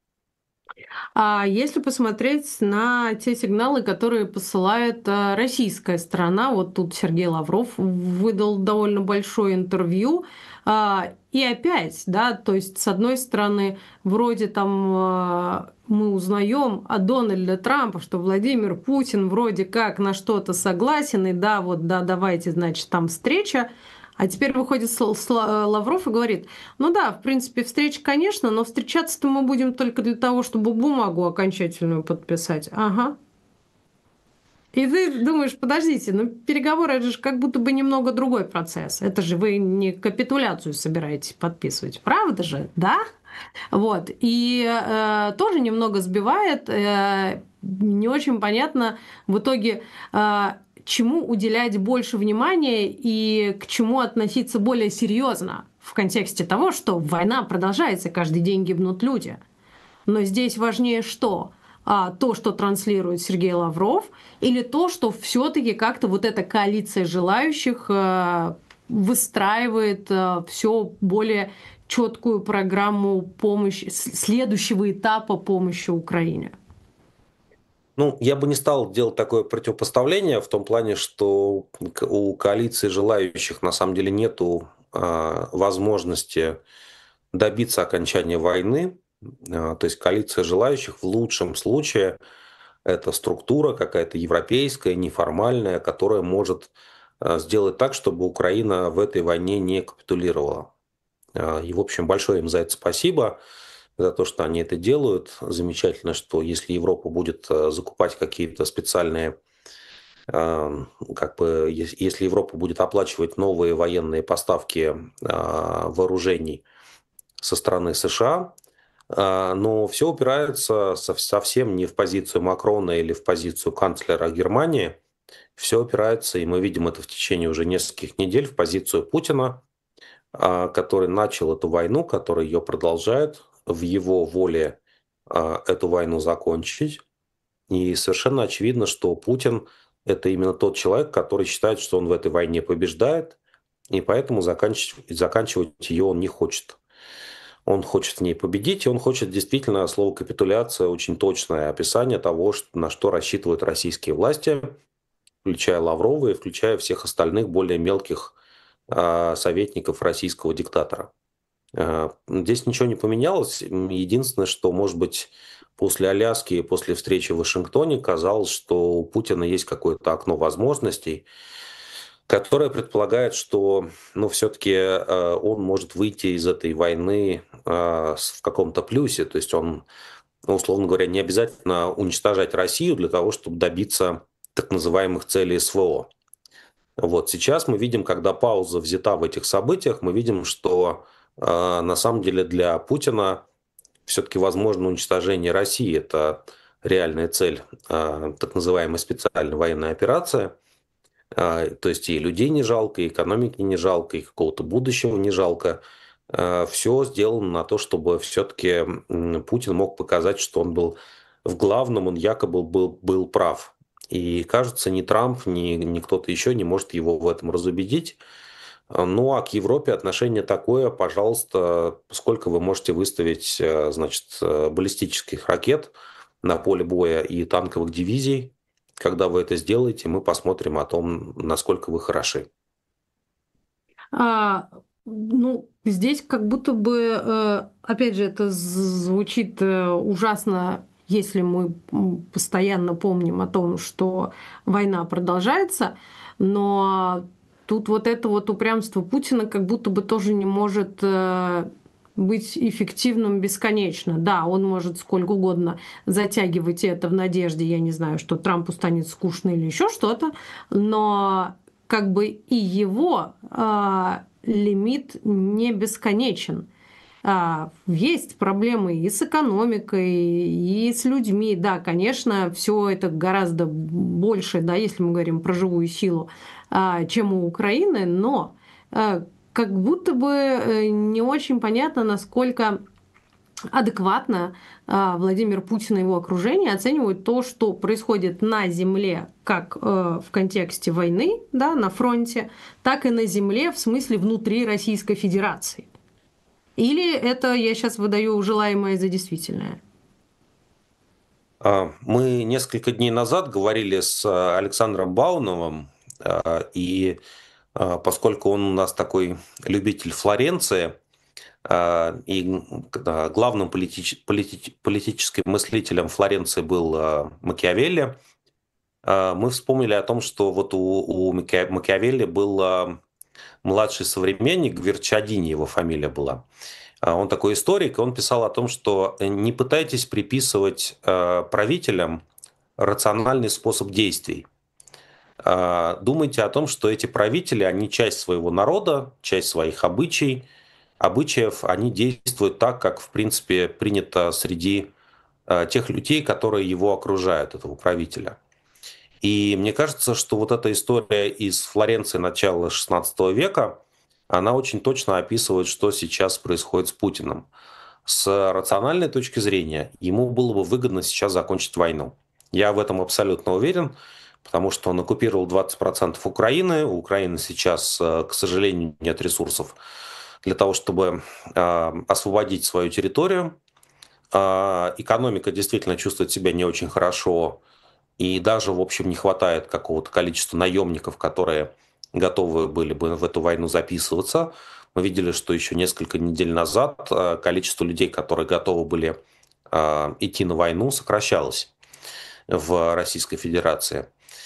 А если посмотреть на те сигналы, которые посылает российская сторона, вот тут Сергей Лавров выдал довольно большое интервью, и опять, да, то есть с одной стороны, вроде там мы узнаем от Дональда Трампа, что Владимир Путин вроде как на что-то согласен, и да, вот, да, давайте, значит, там встреча. А теперь выходит Лавров и говорит, ну да, в принципе, встреча, конечно, но встречаться-то мы будем только для того, чтобы бумагу окончательную подписать. Ага. И ты думаешь, подождите, ну переговоры, это же как будто бы немного другой процесс. Это же вы не капитуляцию собираетесь подписывать, правда же, да? Вот. И тоже немного сбивает. не очень понятно в итоге, чему уделять больше внимания и к чему относиться более серьезно в контексте того, что война продолжается, каждый день гибнут люди. Но здесь важнее что? То, что транслирует Сергей Лавров, или то, что все-таки как-то вот эта коалиция желающих выстраивает все более четкую программу помощи, следующего этапа помощи Украине? Ну, я бы не стал делать такое противопоставление в том плане, что у коалиции желающих на самом деле нету возможности добиться окончания войны. То есть коалиция желающих в лучшем случае это структура какая-то европейская, неформальная, которая может сделать так, чтобы Украина в этой войне не капитулировала. И, в общем, большое им за это спасибо, за то, что они это делают. Замечательно, что если Европа будет закупать какие-то специальные, если Европа будет оплачивать новые военные поставки вооружений со стороны США, но все упирается совсем не в позицию Макрона или в позицию канцлера Германии. Все опирается, и мы видим это в течение уже нескольких недель, в позицию Путина, который начал эту войну, который ее продолжает, в его воле эту войну закончить. И совершенно очевидно, что Путин – это именно тот человек, который считает, что он в этой войне побеждает, и поэтому заканчивать ее он не хочет. Он хочет в ней победить, и он хочет действительно, слово «капитуляция» очень точное описание того, на что рассчитывают российские власти, включая Лаврова и включая всех остальных более мелких советников российского диктатора. Здесь ничего не поменялось. Единственное, что, может быть, после Аляски и после встречи в Вашингтоне казалось, что у Путина есть какое-то окно возможностей, которое предполагает, что все-таки он может выйти из этой войны в каком-то плюсе. То есть он, условно говоря, не обязательно уничтожать Россию для того, чтобы добиться так называемых целей СВО. Вот сейчас мы видим, когда пауза взята в этих событиях, мы видим, что на самом деле для Путина все-таки возможно уничтожение России. Это реальная цель так называемой специальной военной операции. То есть и людей не жалко, и экономики не жалко, и какого-то будущего не жалко. Все сделано на то, чтобы все-таки Путин мог показать, что он был в главном, он якобы был прав. И кажется, ни Трамп, ни кто-то еще не может его в этом разубедить. Ну а к Европе отношение такое, пожалуйста, сколько вы можете выставить, значит, баллистических ракет на поле боя и танковых дивизий. Когда вы это сделаете, мы посмотрим о том, насколько вы хороши. Здесь как будто бы, опять же, это звучит ужасно, если мы постоянно помним о том, что война продолжается, но тут вот это вот упрямство Путина как будто бы тоже не может быть эффективным бесконечно. Да, он может сколько угодно затягивать это в надежде, я не знаю, что Трампу станет скучно или еще что-то, но как бы и его лимит не бесконечен. Есть проблемы и с экономикой, и с людьми. Да, конечно, все это гораздо больше, да, если мы говорим про живую силу, чем у Украины, но как будто бы не очень понятно, насколько адекватно Владимир Путин и его окружение оценивают то, что происходит на земле, как в контексте войны, да, на фронте, так и на земле, в смысле внутри Российской Федерации. Или это я сейчас выдаю желаемое за действительное? Мы несколько дней назад говорили с Александром Бауновым, и поскольку он у нас такой любитель Флоренции, и главным политическим мыслителем Флоренции был Макиавелли, мы вспомнили о том, что вот у Макиавелли был младший современник, Гверчадини его фамилия была. Он такой историк, он писал о том, что не пытайтесь приписывать правителям рациональный способ действий. Думайте о том, что эти правители, они часть своего народа, часть своих обычаев, они действуют так, как, в принципе, принято среди тех людей, которые его окружают, этого правителя. И мне кажется, что вот эта история из Флоренции начала XVI века, она очень точно описывает, что сейчас происходит с Путиным. С рациональной точки зрения, ему было бы выгодно сейчас закончить войну. Я в этом абсолютно уверен, потому что он оккупировал 20% Украины. У Украины сейчас, к сожалению, нет ресурсов для того, чтобы освободить свою территорию. Экономика действительно чувствует себя не очень хорошо, и даже, в общем, не хватает какого-то количества наемников, которые готовы были бы в эту войну записываться. Мы видели, что еще несколько недель назад количество людей, которые готовы были идти на войну, сокращалось в Российской Федерации.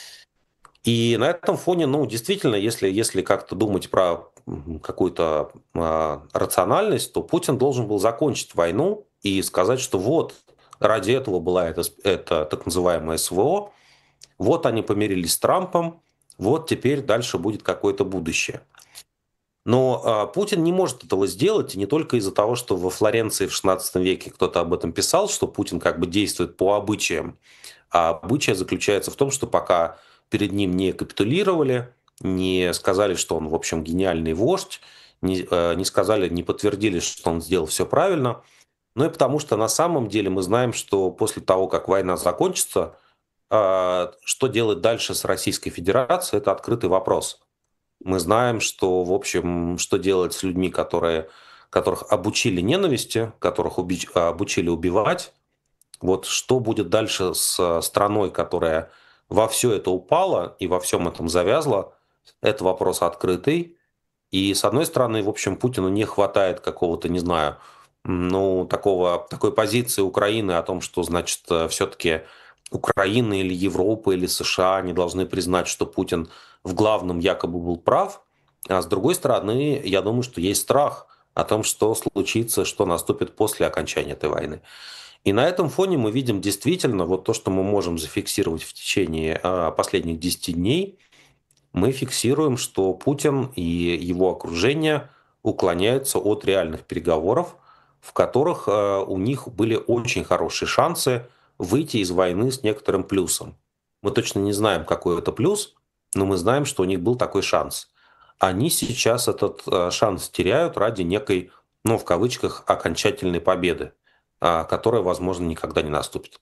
И на этом фоне, ну, действительно, если как-то думать про какую-то рациональность, то Путин должен был закончить войну и сказать, что вот ради этого была это так называемое СВО, вот они помирились с Трампом, вот теперь дальше будет какое-то будущее. Но Путин не может этого сделать, и не только из-за того, что во Флоренции в XVI веке кто-то об этом писал, что Путин как бы действует по обычаям. А обычай заключается в том, что пока перед ним не капитулировали, не сказали, что он, в общем, гениальный вождь, не сказали, не подтвердили, что он сделал все правильно. Ну и потому что на самом деле мы знаем, что после того, как война закончится, что делать дальше с Российской Федерацией, это открытый вопрос. Мы знаем, что, в общем, что делать с людьми, которых обучили ненависти, которых обучили убивать. Вот что будет дальше с страной, которая во все это упала и во всем этом завязла, это вопрос открытый. И, с одной стороны, в общем, Путину не хватает какого-то, не знаю, ну, такой позиции Украины о том, что, значит, все-таки Украина или Европа или США не должны признать, что Путин в главном якобы был прав. А с другой стороны, я думаю, что есть страх о том, что случится, что наступит после окончания этой войны. И на этом фоне мы видим действительно вот то, что мы можем зафиксировать в течение последних 10 дней. Мы фиксируем, что Путин и его окружение уклоняются от реальных переговоров, в которых у них были очень хорошие шансы выйти из войны с некоторым плюсом. Мы точно не знаем, какой это плюс, но мы знаем, что у них был такой шанс. Они сейчас этот шанс теряют ради некой, ну, в кавычках, окончательной победы, которая, возможно, никогда не наступит.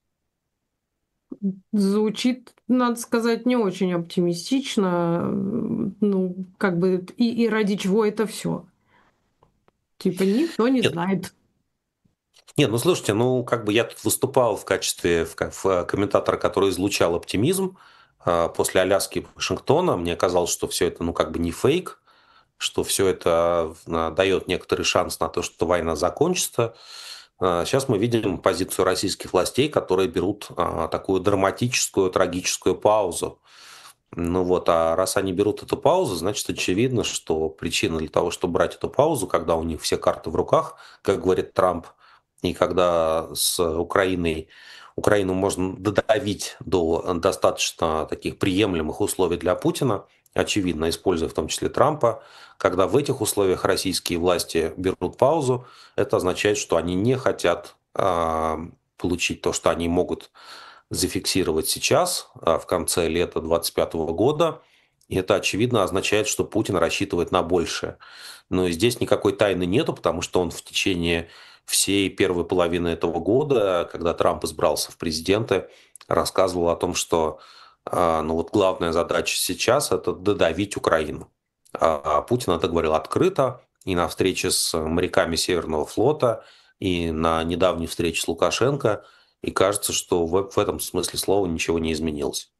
Звучит, надо сказать, не очень оптимистично. Ну, как бы, и ради чего это все? Типа, никто не Нет, знает. нет, ну слушайте, ну как бы я тут выступал в качестве комментатора, который излучал оптимизм после Аляски и Вашингтона. Мне казалось, что все это, ну как бы не фейк, что все это дает некоторый шанс на то, что война закончится. Сейчас мы видим позицию российских властей, которые берут такую драматическую, трагическую паузу. Ну вот, а раз они берут эту паузу, значит, очевидно, что причина для того, чтобы брать эту паузу, когда у них все карты в руках, как говорит Трамп, и когда с Украину можно додавить до достаточно таких приемлемых условий для Путина, очевидно, используя в том числе Трампа, когда в этих условиях российские власти берут паузу, это означает, что они не хотят получить то, что они могут зафиксировать сейчас, в конце лета 2025 года. И это, очевидно, означает, что Путин рассчитывает на большее. Но и здесь никакой тайны нету, потому что он в течение всей первой половины этого года, когда Трамп избрался в президенты, рассказывал о том, что ну вот главная задача сейчас – это додавить Украину. А Путин это говорил открыто и на встрече с моряками Северного флота, и на недавней встрече с Лукашенко. И кажется, что в этом смысле слова ничего не изменилось.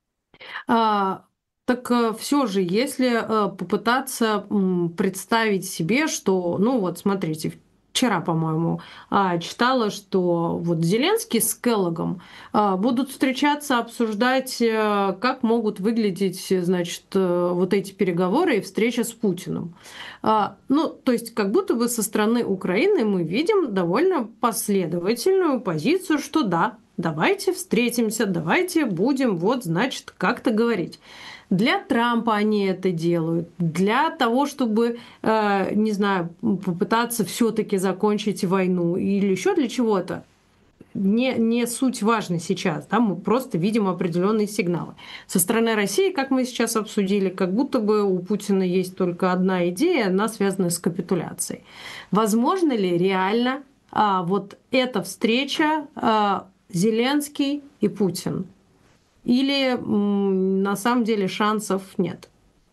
А, так все же, если попытаться представить себе, что, ну вот смотрите, вчера, по-моему, читала, что вот Зеленский с Келлогом будут встречаться, обсуждать, как могут выглядеть, значит, вот эти переговоры и встреча с Путиным. Ну, то есть, как будто бы со стороны Украины мы видим довольно последовательную позицию, что да, давайте встретимся, давайте будем, вот, значит, как-то говорить. Для Трампа они это делают, для того, чтобы, не знаю, попытаться все-таки закончить войну или еще для чего-то. не суть важна сейчас. Да? Мы просто видим определенные сигналы. Со стороны России, как мы сейчас обсудили, как будто бы у Путина есть только одна идея, она связана с капитуляцией. Возможно ли реально вот эта встреча Зеленский и Путин? Или на самом деле шансов нет?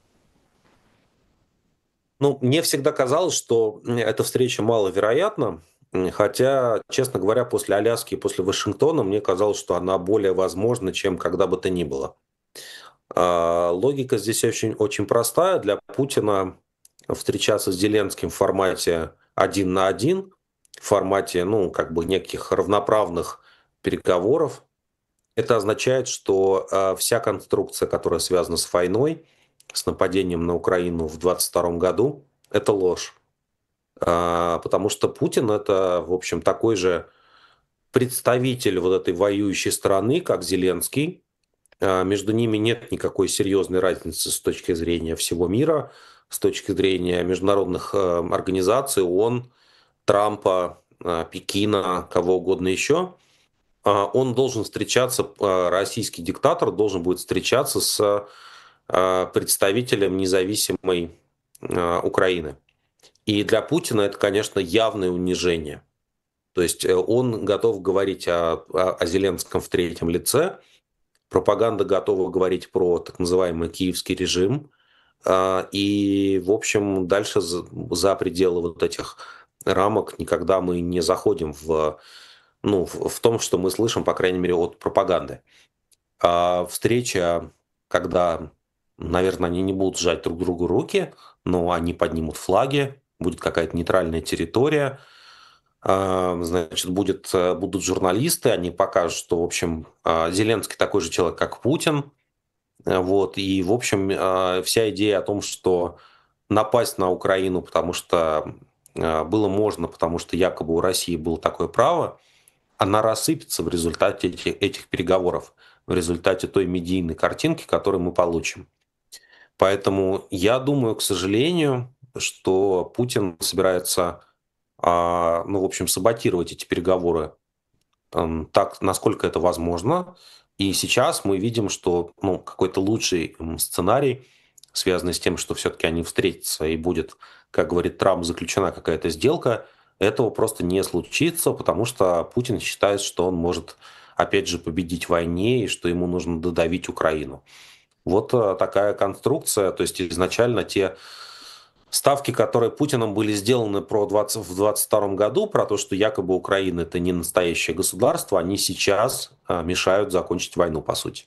Ну, мне всегда казалось, что эта встреча маловероятна, хотя, честно говоря, после Аляски и после Вашингтона мне казалось, что она более возможна, чем когда бы то ни было. Логика здесь очень простая. Для Путина встречаться с Зеленским в формате один на один, в формате, ну, как бы неких равноправных переговоров, это означает, что вся конструкция, которая связана с войной, с нападением на Украину в 2022 году, это ложь. Потому что Путин это, в общем, такой же представитель вот этой воюющей страны, как Зеленский. Между ними нет никакой серьезной разницы с точки зрения всего мира, с точки зрения международных организаций, ООН, Трампа, Пекина, кого угодно еще. Он должен встречаться, российский диктатор должен будет встречаться с представителем независимой Украины. И для Путина это, конечно, явное унижение. То есть он готов говорить о Зеленском в третьем лице, пропаганда готова говорить про так называемый киевский режим, и, в общем, дальше за пределы вот этих рамок никогда мы не заходим в том, что мы слышим, по крайней мере, от пропаганды. Встреча, когда, наверное, они не будут сжать друг другу руки, но они поднимут флаги, будет какая-то нейтральная территория, значит, будут журналисты, они покажут, что, в общем, Зеленский такой же человек, как Путин. Вот, и, в общем, вся идея о том, что напасть на Украину, потому что было можно, потому что якобы у России было такое право, она рассыпется в результате этих переговоров, в результате той медийной картинки, которую мы получим. Поэтому я думаю, к сожалению, что Путин собирается, в общем, саботировать эти переговоры так, насколько это возможно. И сейчас мы видим, что какой-то лучший сценарий, связанный с тем, что все-таки они встретятся и будет, как говорит Трамп, заключена какая-то сделка, этого просто не случится, потому что Путин считает, что он может, опять же, победить в войне и что ему нужно додавить Украину. Вот такая конструкция. То есть изначально те ставки, которые Путиным были сделаны в 2022 году, про то, что якобы Украина это не настоящее государство, они сейчас мешают закончить войну, по сути.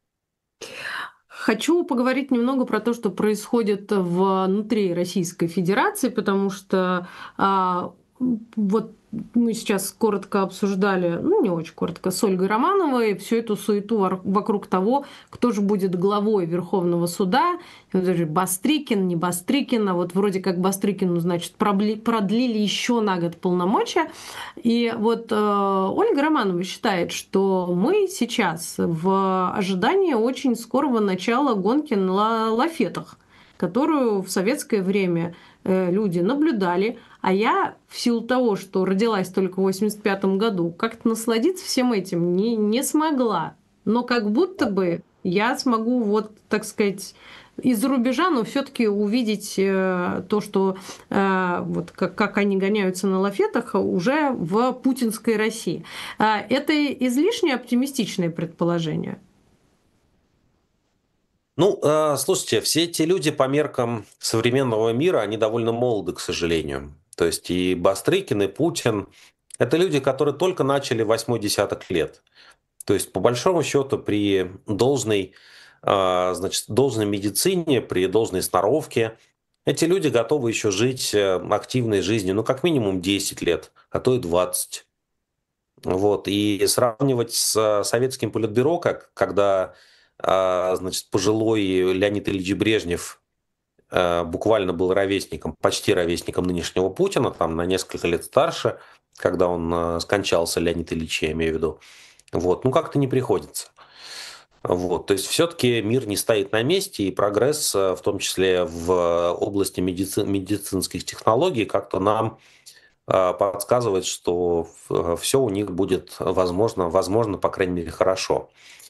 Хочу поговорить немного про то, что происходит внутри Российской Федерации, потому что вот мы сейчас коротко обсуждали, не очень коротко, с Ольгой Романовой всю эту суету вокруг того, кто же будет главой Верховного суда. Бастрыкин, не Бастрыкин, а вот вроде как Бастрыкину, значит, продлили еще на год полномочия. И вот Ольга Романова считает, что мы сейчас в ожидании очень скорого начала гонки на лафетах, которую в советское время люди наблюдали, а я в силу того, что родилась только в 1985 году, как-то насладиться всем этим не смогла. Но как будто бы я смогу, вот, так сказать, из-за рубежа, но все-таки увидеть то, что вот как они гоняются на лафетах уже в путинской России. Это излишне оптимистичное предположение. Слушайте, все эти люди по меркам современного мира, они довольно молоды, к сожалению. То есть и Бастрыкин, и Путин – это люди, которые только начали 8-й десяток лет. То есть, по большому счету, при должной медицине, при должной сноровке, эти люди готовы еще жить активной жизнью, как минимум 10 лет, а то и 20. Вот. И сравнивать с советским политбюро, когда пожилой Леонид Ильич Брежнев буквально был ровесником, почти ровесником нынешнего Путина, там на несколько лет старше, когда он скончался, Леонид Ильич, я имею в виду. Вот. Как-то не приходится. Вот. То есть все-таки мир не стоит на месте, и прогресс, в том числе в области медицинских технологий, как-то нам подсказывает, что все у них будет возможно, по крайней мере, хорошо.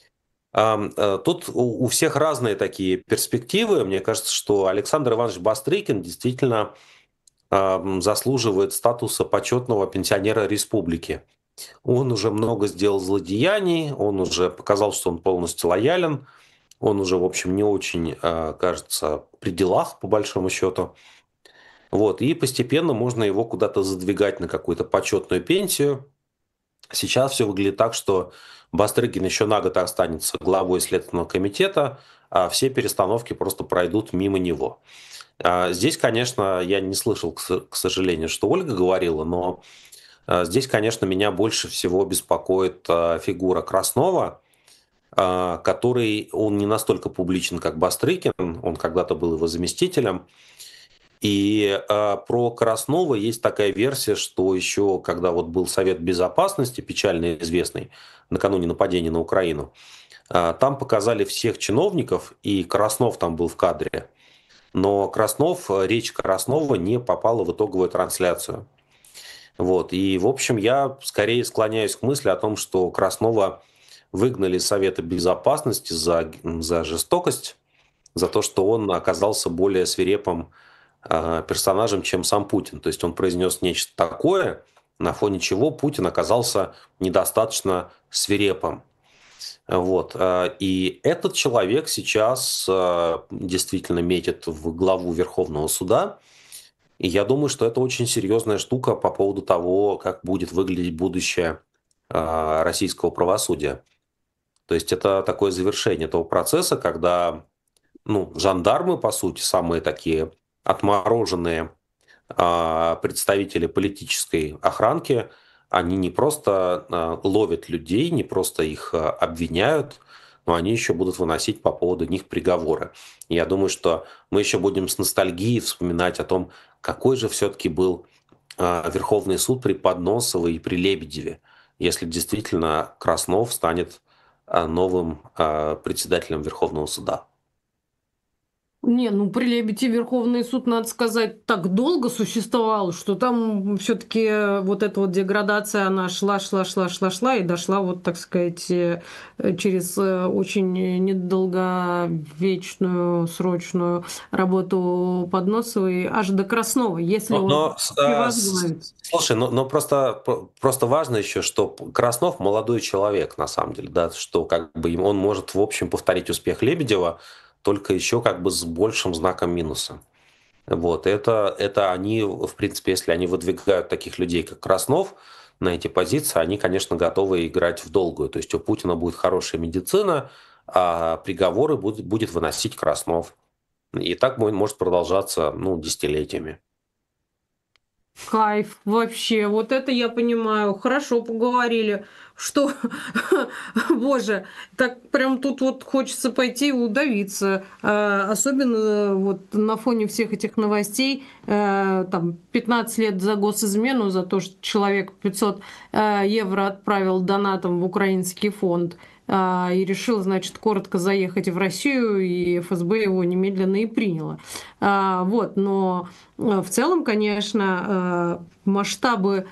Тут у всех разные такие перспективы. Мне кажется, что Александр Иванович Бастрыкин действительно заслуживает статуса почетного пенсионера республики. Он уже много сделал злодеяний, он уже показал, что он полностью лоялен, он уже, в общем, не очень, кажется, при делах, по большому счету. Вот, и постепенно можно его куда-то задвигать на какую-то почетную пенсию. Сейчас все выглядит так, что Бастрыкин еще на год останется главой Следственного комитета, а все перестановки просто пройдут мимо него. Здесь, конечно, я не слышал, к сожалению, что Ольга говорила, но здесь, конечно, меня больше всего беспокоит фигура Краснова, который, он не настолько публичен, как Бастрыкин, он когда-то был его заместителем. И про Краснова есть такая версия, что еще, когда вот был Совет Безопасности, печально известный, накануне нападения на Украину, там показали всех чиновников, и Краснов там был в кадре. Но речь Краснова не попала в итоговую трансляцию. Вот. И, в общем, я скорее склоняюсь к мысли о том, что Краснова выгнали из Совета Безопасности за жестокость, за то, что он оказался более свирепым персонажем, чем сам Путин. То есть он произнес нечто такое, на фоне чего Путин оказался недостаточно свирепым. Вот. И этот человек сейчас действительно метит в главу Верховного суда. И я думаю, что это очень серьезная штука по поводу того, как будет выглядеть будущее российского правосудия. То есть это такое завершение этого процесса, когда жандармы, по сути, самые такие отмороженные представители политической охранки, они не просто ловят людей, не просто их обвиняют, но они еще будут выносить по поводу них приговоры. И я думаю, что мы еще будем с ностальгией вспоминать о том, какой же все-таки был Верховный суд при Подносовой и при Лебедеве, если действительно Краснов станет новым председателем Верховного суда. Не, ну при Лебеде Верховный суд, надо сказать, так долго существовал, что там все-таки вот эта вот деградация, она шла и дошла вот, так сказать, через очень недолговечную, срочную работу Подносовой аж до Красновой, если он возглавит. Слушай, но просто важно еще, что Краснов молодой человек, на самом деле, да, что как бы он может, в общем, повторить успех Лебедева, только еще как бы с большим знаком минуса. Вот, это они, в принципе, если они выдвигают таких людей, как Краснов, на эти позиции, они, конечно, готовы играть в долгую. То есть у Путина будет хорошая медицина, а приговоры будет выносить Краснов. И так может продолжаться, десятилетиями. Кайф вообще, вот это я понимаю. Хорошо поговорили. Что, боже, так прям тут вот хочется пойти и удавиться. Особенно вот на фоне всех этих новостей. Там 15 лет за госизмену, за то, что человек 500 евро отправил донатом в украинский фонд. И решил, значит, коротко заехать в Россию, и ФСБ его немедленно и приняло. Вот, но в целом, конечно, масштабы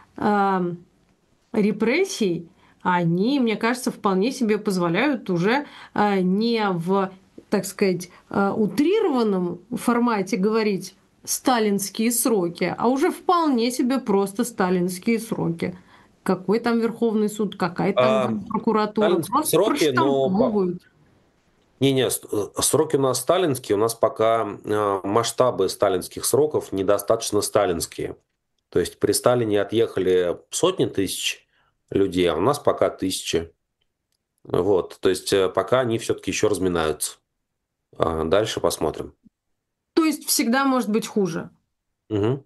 репрессий, они, мне кажется, вполне себе позволяют уже не в, так сказать, утрированном формате говорить сталинские сроки, а уже вполне себе просто сталинские сроки. Какой там Верховный суд, какая там прокуратура. Просто сроки, проштамповывают. Не, сроки у нас сталинские, у нас пока масштабы сталинских сроков недостаточно сталинские. То есть при Сталине отъехали сотни тысяч людей, а у нас пока тысячи. Вот, то есть пока они все-таки еще разминаются. Дальше посмотрим. То есть всегда может быть хуже. Угу.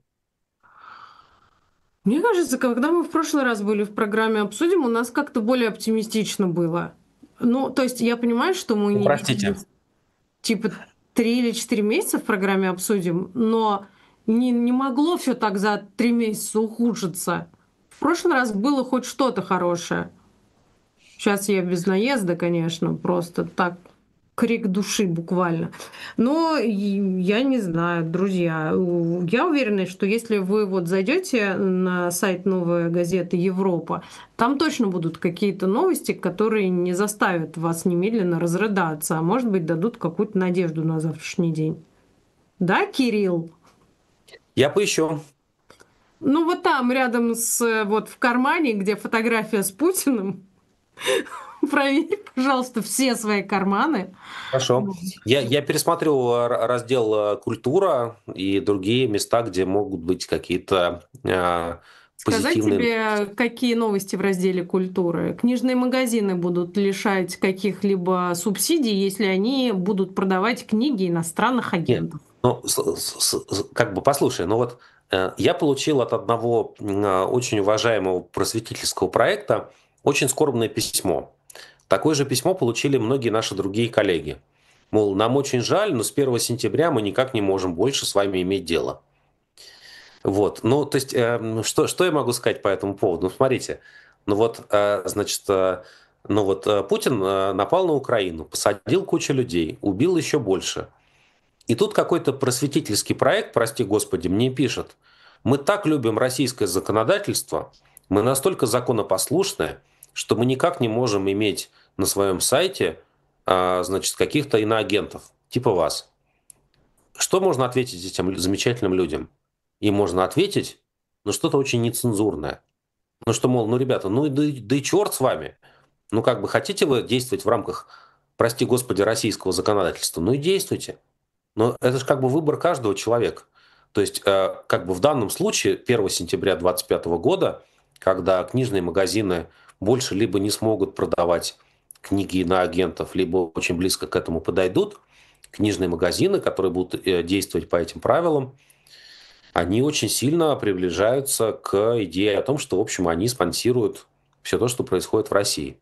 Мне кажется, когда мы в прошлый раз были в программе «Обсудим», у нас как-то более оптимистично было. Ну, то есть я понимаю, что мы не видели, типа 3 или 4 месяца в программе «Обсудим», но не могло все так за 3 месяца ухудшиться. В прошлый раз было хоть что-то хорошее. Сейчас я без наезда, конечно, просто так. крик души буквально. Но я не знаю, друзья, я уверена, что если вы вот зайдете на сайт «Новая газета Европа», там точно будут какие-то новости, которые не заставят вас немедленно разрыдаться, а может быть дадут какую-то надежду на завтрашний день. Да, Кирилл? Я поищу. Ну вот там, рядом с, вот в кармане, где фотография с Путиным, проверь, пожалуйста, все свои карманы. Хорошо. Я пересмотрю раздел «Культура» и другие места, где могут быть какие-то Сказать позитивные. тебе, какие новости в разделе «Культуры»? Книжные магазины будут лишать каких-либо субсидий, если они будут продавать книги иностранных Нет, агентов. ну, как бы послушай, ну вот я получил от одного очень уважаемого просветительского проекта очень скорбное письмо. Такое же письмо получили многие наши другие коллеги. Мол, нам очень жаль, но с 1 сентября мы никак не можем больше с вами иметь дело. Вот, ну, то есть, что я могу сказать по этому поводу? Ну, смотрите, ну вот, значит, ну вот Путин напал на Украину, посадил кучу людей, убил еще больше. И тут какой-то просветительский проект, прости господи, мне пишет: мы так любим российское законодательство, мы настолько законопослушны, что мы никак не можем иметь на своем сайте, значит, каких-то иноагентов, типа вас. Что можно ответить этим замечательным людям? Им можно ответить, ну, что-то очень нецензурное. Ну, что, мол, ну, ребята, ну, да и черт с вами. Ну, как бы, хотите вы действовать в рамках, прости господи, российского законодательства? Ну, и действуйте. Но это же как бы выбор каждого человека. То есть, как бы в данном случае, 1 сентября 2025 года, когда книжные магазины больше либо не смогут продавать книги на агентов, либо очень близко к этому подойдут, книжные магазины, которые будут действовать по этим правилам, они очень сильно приближаются к идее о том, что, в общем, они спонсируют все то, что происходит в России.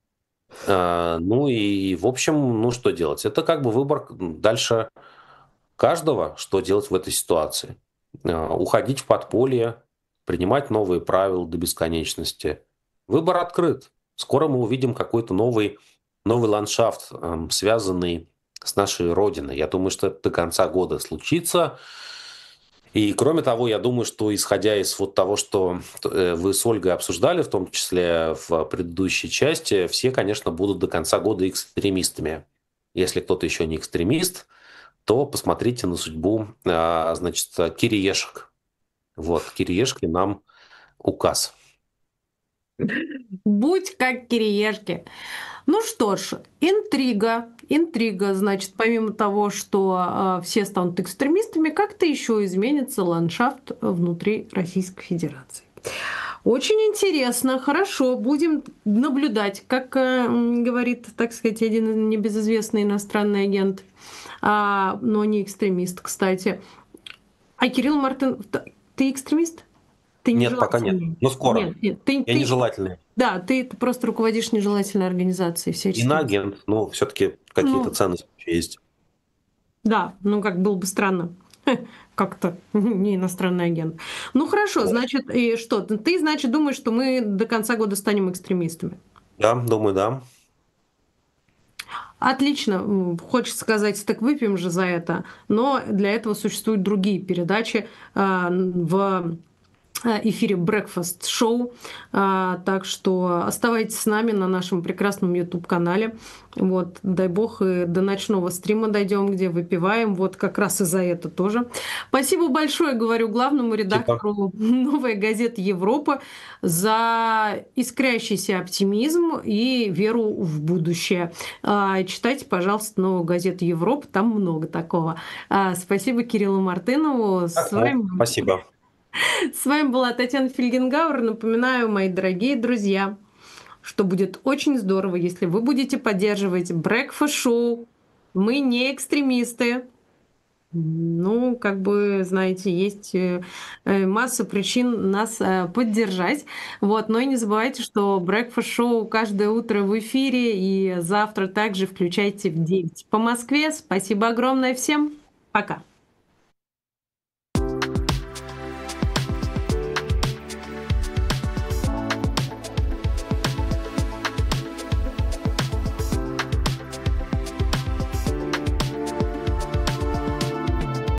Ну и, в общем, ну что делать? Это как бы выбор дальше каждого, что делать в этой ситуации. Уходить в подполье, принимать новые правила до бесконечности. Выбор открыт. Скоро мы увидим какой-то новый ландшафт, связанный с нашей Родиной. Я думаю, что это до конца года случится. И кроме того, я думаю, что исходя из вот того, что вы с Ольгой обсуждали, в том числе в предыдущей части, все, конечно, будут до конца года экстремистами. Если кто-то еще не экстремист, то посмотрите на судьбу, значит, кириешек. Вот, кириешки нам указ. Будь как кириешки. Ну что ж, интрига. Интрига, значит, помимо того, что все станут экстремистами, как-то еще изменится ландшафт внутри Российской Федерации. Очень интересно, хорошо, будем наблюдать, как говорит, так сказать, один небезызвестный иностранный агент, но не экстремист, кстати. А Кирилл Мартын, ты экстремист? Ты Нет, пока нет. нежелательный. Но скоро. Нет, Я нежелательный. да, ты просто руководишь нежелательной организацией всячески. Иноагент, но все-таки какие-то Ну, ценности есть. да, ну как было бы странно. Как-то не иностранный агент. Ну хорошо, Вот. значит, и что? Ты, значит, думаешь, что мы до конца года станем экстремистами? Да, думаю, да. Отлично. Хочется сказать, так выпьем же за это. Но для этого существуют другие передачи в эфире Breakfast Show. Так что оставайтесь с нами на нашем прекрасном YouTube-канале. Вот, дай бог, и до ночного стрима дойдем, где выпиваем. Вот как раз и за это тоже. Спасибо большое, говорю, главному редактору «Новой газеты Европа» за искрящийся оптимизм и веру в будущее. Читайте, пожалуйста, «Новую газету Европа», там много такого. Спасибо Кириллу Мартынову. Спасибо. С вами была Татьяна Фельгенгауэр. Напоминаю, мои дорогие друзья, что будет очень здорово, если вы будете поддерживать Breakfast Show. Мы не экстремисты. Ну, как бы, знаете, есть масса причин нас поддержать. Вот. Но и не забывайте, что Breakfast Show каждое утро в эфире, и завтра также включайте в 9 по Москве. Спасибо огромное всем. Пока.